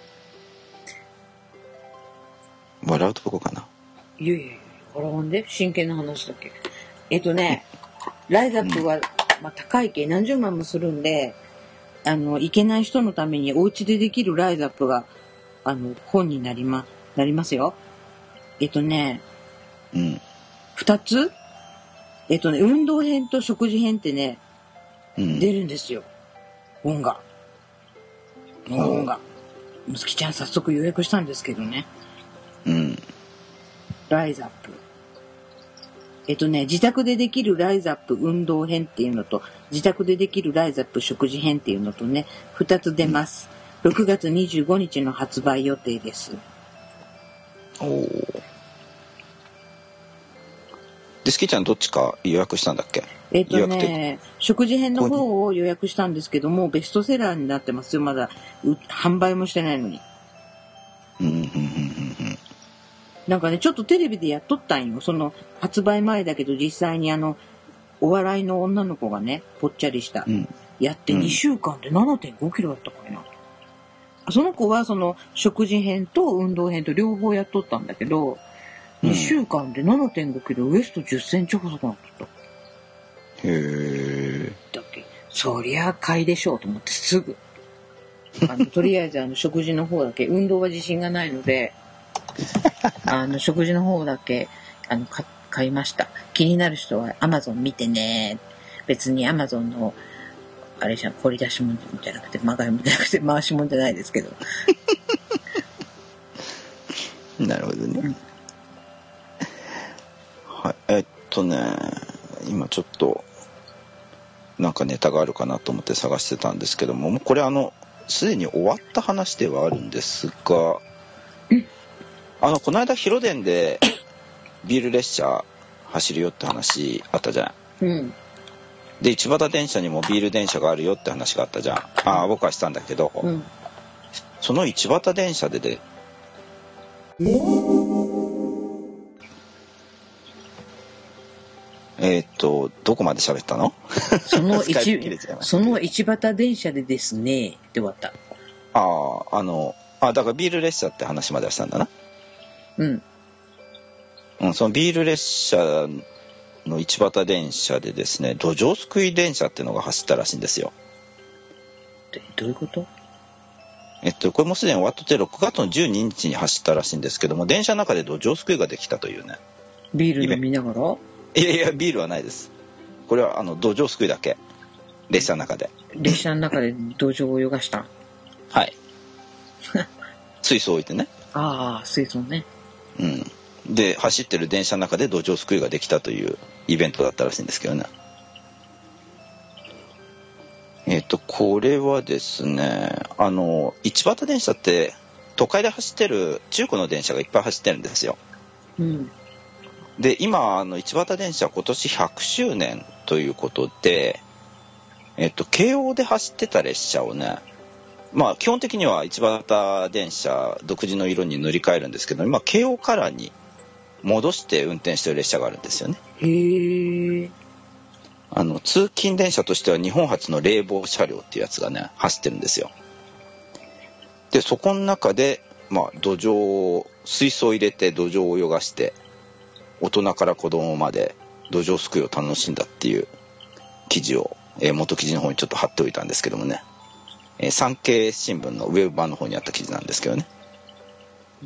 [SPEAKER 4] う。笑うとこかな。
[SPEAKER 3] いやいやいや笑わんで真剣な話だっけ。えっとねライザップは、うんまあ、高いけ何十万もするんであのいけない人のためにお家でできるライザップがあの本になりまなりますよ。えっとね、うん、ふたつえっとね運動編と食事編ってね、うん、出るんですよ本が。本がむつきちゃん早速予約したんですけどね。うん。ライザップ。えっとね自宅でできるライザップ運動編っていうのと自宅でできるライザップ食事編っていうのとねふたつ出ます。ろくがつにじゅうごにちの発売予定です。
[SPEAKER 4] おお。でスキちゃんどっちか予約したんだっけ？
[SPEAKER 3] えっとね食事編の方を予約したんですけどもベストセラーになってますよ。まだ販売もしてないのに。うんうんうんうんうん。なんかねちょっとテレビでやっとったんよ。その発売前だけど実際にあのお笑いの女の子がね、ぽっちゃりした。うん、やってにしゅうかんで ななてんごキロだったかな。うん、その子はその食事編と運動編と両方やっとったんだけど、うん、にしゅうかんで ななてんごキロ、ウエストじゅっセンチ細くなっとった。へー。だっけ、そりゃ買いでしょうと思ってすぐ。あのとりあえずあの食事の方だけ、運動は自信がないので、あの食事の方だけあの買買いました。気になる人は Amazon 見てね。別に Amazon のあれじゃん、掘り出し物じゃなくてまがいもじゃなくて回し物じゃないですけど。
[SPEAKER 4] なるほどね。うん、はい、えっとね今ちょっとなんかネタがあるかなと思って探してたんですけども、もうこれあのすでに終わった話ではあるんですが、あのこの間広電でビール列車走るよって話あったじゃん。うん、で市畑電車にもビール電車があるよって話があったじゃん。ああ僕はしたんだけど、うん、その市畑電車でで、えー、っとどこまで喋ったの？
[SPEAKER 3] その一その市畑電車でですねって終わった。
[SPEAKER 4] あああのあだからビール列車って話まではしたんだな。うん。うん、そのビール列車の市畑電車でですね、土壌すくい電車っていうのが走ったらしいんですよ。
[SPEAKER 3] でどういうこと？
[SPEAKER 4] えっとこれもすでに終わっとってろくがつのじゅうににちに走ったらしいんですけども、電車の中で土壌すくいができたというね。
[SPEAKER 3] ビール飲みながら？
[SPEAKER 4] いやいやビールはないです。これはあの土壌すくいだけ。列車の中で。
[SPEAKER 3] 列車の中で土壌を泳がした。
[SPEAKER 4] はい。水槽置いてね。
[SPEAKER 3] ああ水槽ね。
[SPEAKER 4] うん。で走ってる電車の中で土壌すくいができたというイベントだったらしいんですけどね。えっとこれはですね、あの市畑電車って都会で走ってる中古の電車がいっぱい走ってるんですよ。うん。で今あの市畑電車今年ひゃくしゅうねんということで、えっと京王で走ってた列車をね、まあ基本的には市畑電車独自の色に塗り替えるんですけど、今京王カラーに戻して運転してる列車があるんですよね。へえ。あの通勤電車としては日本初の冷房車両っていうやつがね走ってるんですよ。でそこの中でまあ土壌水槽を入れて土壌を泳がして大人から子供まで土壌すくいを楽しんだっていう記事を、えー、元記事の方にちょっと貼っておいたんですけどもね、えー、産経新聞のウェブ版の方にあった記事なんですけどね。
[SPEAKER 3] うー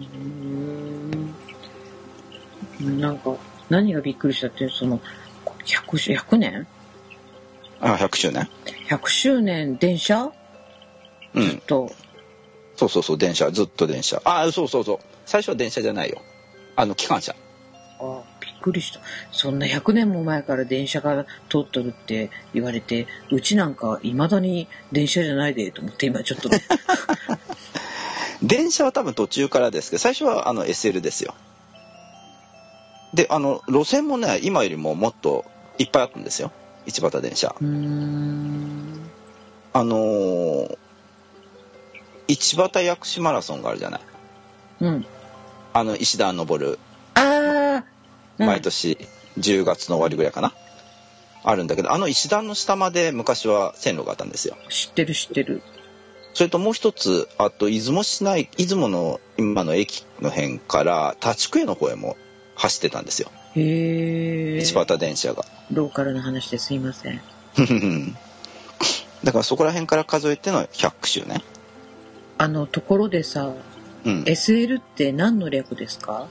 [SPEAKER 3] ん、なんか何がびっくりしたってそのひゃく、ひゃくねん？
[SPEAKER 4] ああひゃくしゅうねん。
[SPEAKER 3] ひゃくしゅうねん電車？うん。ずっと。
[SPEAKER 4] そうそうそう電車ずっと電車。ああそうそうそう最初は電車じゃないよ。あの機関車。
[SPEAKER 3] ああびっくりした。そんなひゃくねんも前から電車が通っとるって言われて、うちなんかいまだに電車じゃないでと思って今ちょっとね。
[SPEAKER 4] 電車は多分途中からですけど最初はあの エスエル ですよ。であの路線もね今よりももっといっぱいあったんですよ市畑電車。うーんあのー、市畑薬師マラソンがあるじゃない。うん。あの石段登る。ああ。毎年じゅうがつの終わりぐらいかな。あるんだけどあの石段の下まで昔は線路があったんですよ。
[SPEAKER 3] 知ってる知ってる。
[SPEAKER 4] それともう一つあと出雲市内出雲の今の駅の辺から立久への方へも走ってたんですよ。へえ。市畑電車が。
[SPEAKER 3] ローカルな話ですいません。
[SPEAKER 4] だからそこら辺から数えてのひゃくしゅうねん。
[SPEAKER 3] あのところでさ、うん、エスエル って何の略ですか？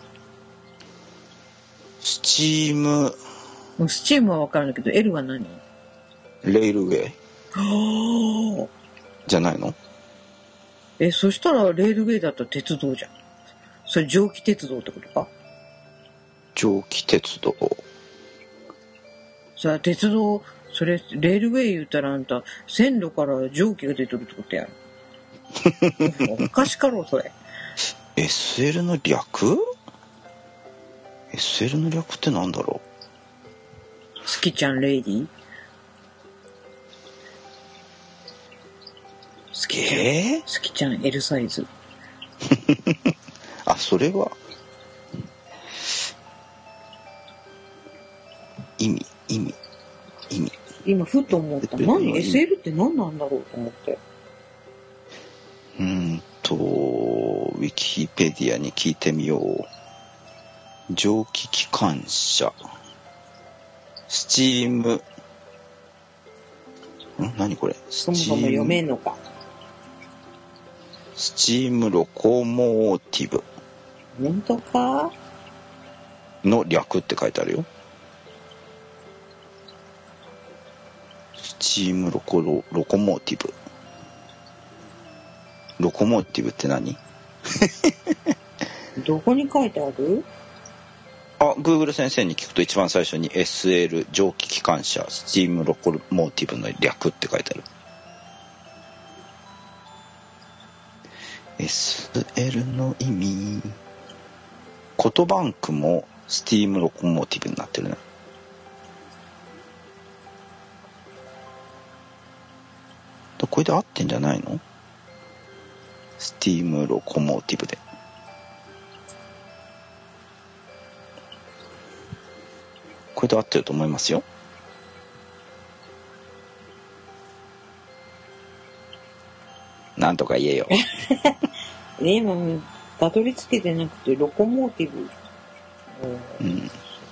[SPEAKER 4] スチーム。
[SPEAKER 3] スチームは分かるんだけど L は何？
[SPEAKER 4] レールウェイ。はあ。じゃないの？
[SPEAKER 3] えそしたらレールウェイだったら鉄道じゃん。それ蒸気鉄道ってことか？
[SPEAKER 4] 蒸気鉄道。
[SPEAKER 3] さあ鉄道それレールウェイ言ったらあんた線路から蒸気が出てるってことやん。おかしかろそれ。
[SPEAKER 4] エスエル の略？ エスエル の略ってなんだろ
[SPEAKER 3] う？好きちゃんレイディ？好きちゃん、えー、好きちゃん L サイズ。
[SPEAKER 4] あそれは意味意味意味。
[SPEAKER 3] 今ふと思った。何 エスエル って何なんだろうと思って。
[SPEAKER 4] うーんとウィキペディアに聞いてみよう。蒸気機関車、スチーム、ん何これ？
[SPEAKER 3] そもそも読めんのか。
[SPEAKER 4] スチームロコモーティブ。
[SPEAKER 3] 本当か？
[SPEAKER 4] の略って書いてあるよ。スチームロコロロコモーティブ。ロコモーティブって何？
[SPEAKER 3] どこに書いてある？
[SPEAKER 4] あ、Google 先生に聞くと一番最初に エスエル 蒸気機関車スチームロコモーティブの略って書いてある。エスエル の意味。コトバンクもスチームロコモーティブになってるね。これで合ってんじゃないの？スティームロコモーティブで。これで合ってると思いますよ。なんとか言えよ。
[SPEAKER 3] 今たどり着けてなくてロコモーティブ。うん。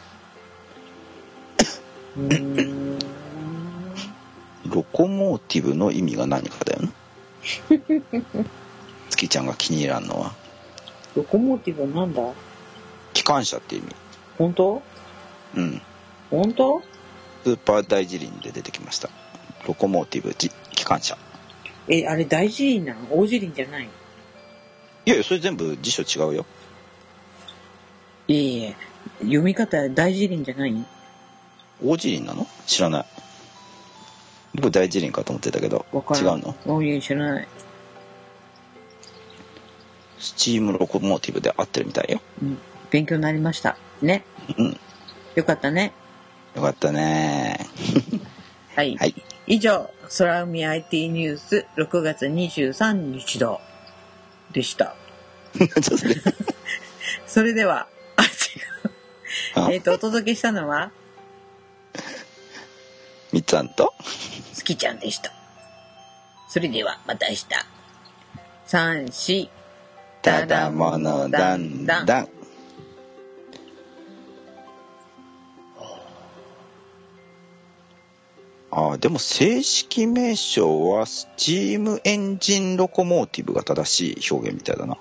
[SPEAKER 3] うーん
[SPEAKER 4] ロコモーティブの意味が何かだよね。月ちゃんが気に入らんのは。
[SPEAKER 3] ロコモーティブはなんだ？
[SPEAKER 4] 機関車って意味。
[SPEAKER 3] 本当？
[SPEAKER 4] うん。
[SPEAKER 3] 本当？
[SPEAKER 4] スーパー大辞林で出てきました。ロコモーティブ機関車。
[SPEAKER 3] え、あれ大辞林なの？大辞林じゃないの？
[SPEAKER 4] いやいや、それ全部辞書違うよ。
[SPEAKER 3] いえいえ、読み方大辞林じゃない？
[SPEAKER 4] 大辞林なの？知らない。僕大辞林かと思ってたけど、違うの？
[SPEAKER 3] 大辞林知らない。
[SPEAKER 4] スチームロコモーティブで合ってるみたいよ。
[SPEAKER 3] うん、勉強になりましたね。
[SPEAKER 4] うん。
[SPEAKER 3] よかったね。
[SPEAKER 4] よかったね。
[SPEAKER 3] はい。
[SPEAKER 4] はい。
[SPEAKER 3] 以上、空海 アイティー ニュースろくがつにじゅうさんにち度でした。それでは、あ、違う。えっと、お届けしたのは、
[SPEAKER 4] みっつぁんと、
[SPEAKER 3] すきちゃんでした。それでは、また明日。三、四、
[SPEAKER 4] ただものだんだん。あ、でも正式名称はスチームエンジンロコモーティブが正しい表現みたいだな。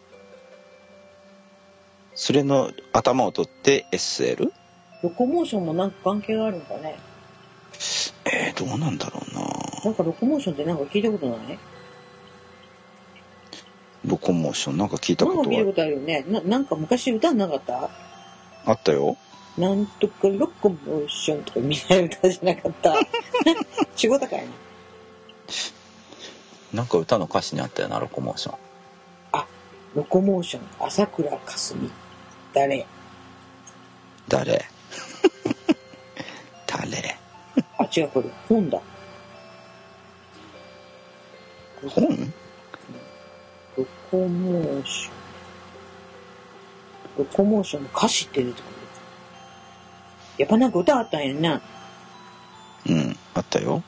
[SPEAKER 4] それの頭を取って エスエル？
[SPEAKER 3] ロコモーションもなんか関係があるんかね。
[SPEAKER 4] えー、どうなんだろうな。
[SPEAKER 3] なんかロコモーションってなんか聞いたことない？
[SPEAKER 4] ロコモーションなんか聞いたことは。
[SPEAKER 3] なんか聞いたことあるよね。な、なんか昔歌なかった？
[SPEAKER 4] あったよ。
[SPEAKER 3] なんとかロコモーションとかみたいな歌じゃなかった。仕事かいな。
[SPEAKER 4] なんか歌の歌詞にあったよな、ロコモーション。
[SPEAKER 3] あ、ロコモーション、朝倉かすみ。誰？
[SPEAKER 4] 誰？誰？
[SPEAKER 3] あ、違う、これ本だ。
[SPEAKER 4] 本？
[SPEAKER 3] ロコモーション。ロコモーションの歌詞って出てくる。やっぱなんか歌あったんやんな。
[SPEAKER 4] うん、あったよ。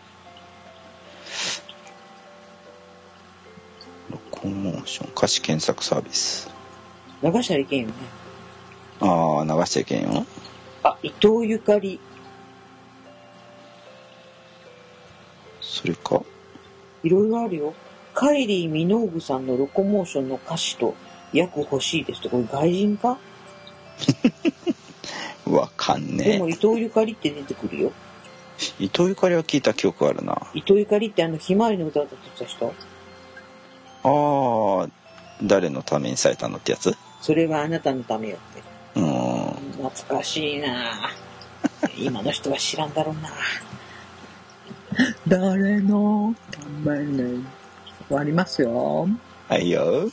[SPEAKER 4] ロコモーション歌詞検索サービス。
[SPEAKER 3] 流したらいけんよね。
[SPEAKER 4] ああ、流しちゃいけんよ。
[SPEAKER 3] あ、伊藤ゆかり。
[SPEAKER 4] それか。
[SPEAKER 3] いろいろあるよ。カイリー・ミノーグさんのロコモーションの歌詞と訳欲しいですと。これ外人か？
[SPEAKER 4] わかんねえ。
[SPEAKER 3] でも伊藤ゆかりって出てくるよ。
[SPEAKER 4] 伊藤ゆかりは聞いた記憶あるな。
[SPEAKER 3] 伊藤ゆかりってあのひまわりの歌だった人？
[SPEAKER 4] ああ、誰のためにされたのってやつ？
[SPEAKER 3] それはあなたのためよって。
[SPEAKER 4] うん。
[SPEAKER 3] 懐かしいな。今の人は知らんだろうな。誰のために終わりますよ。
[SPEAKER 4] はいよ。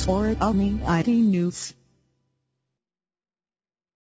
[SPEAKER 2] or Omni アイティー News.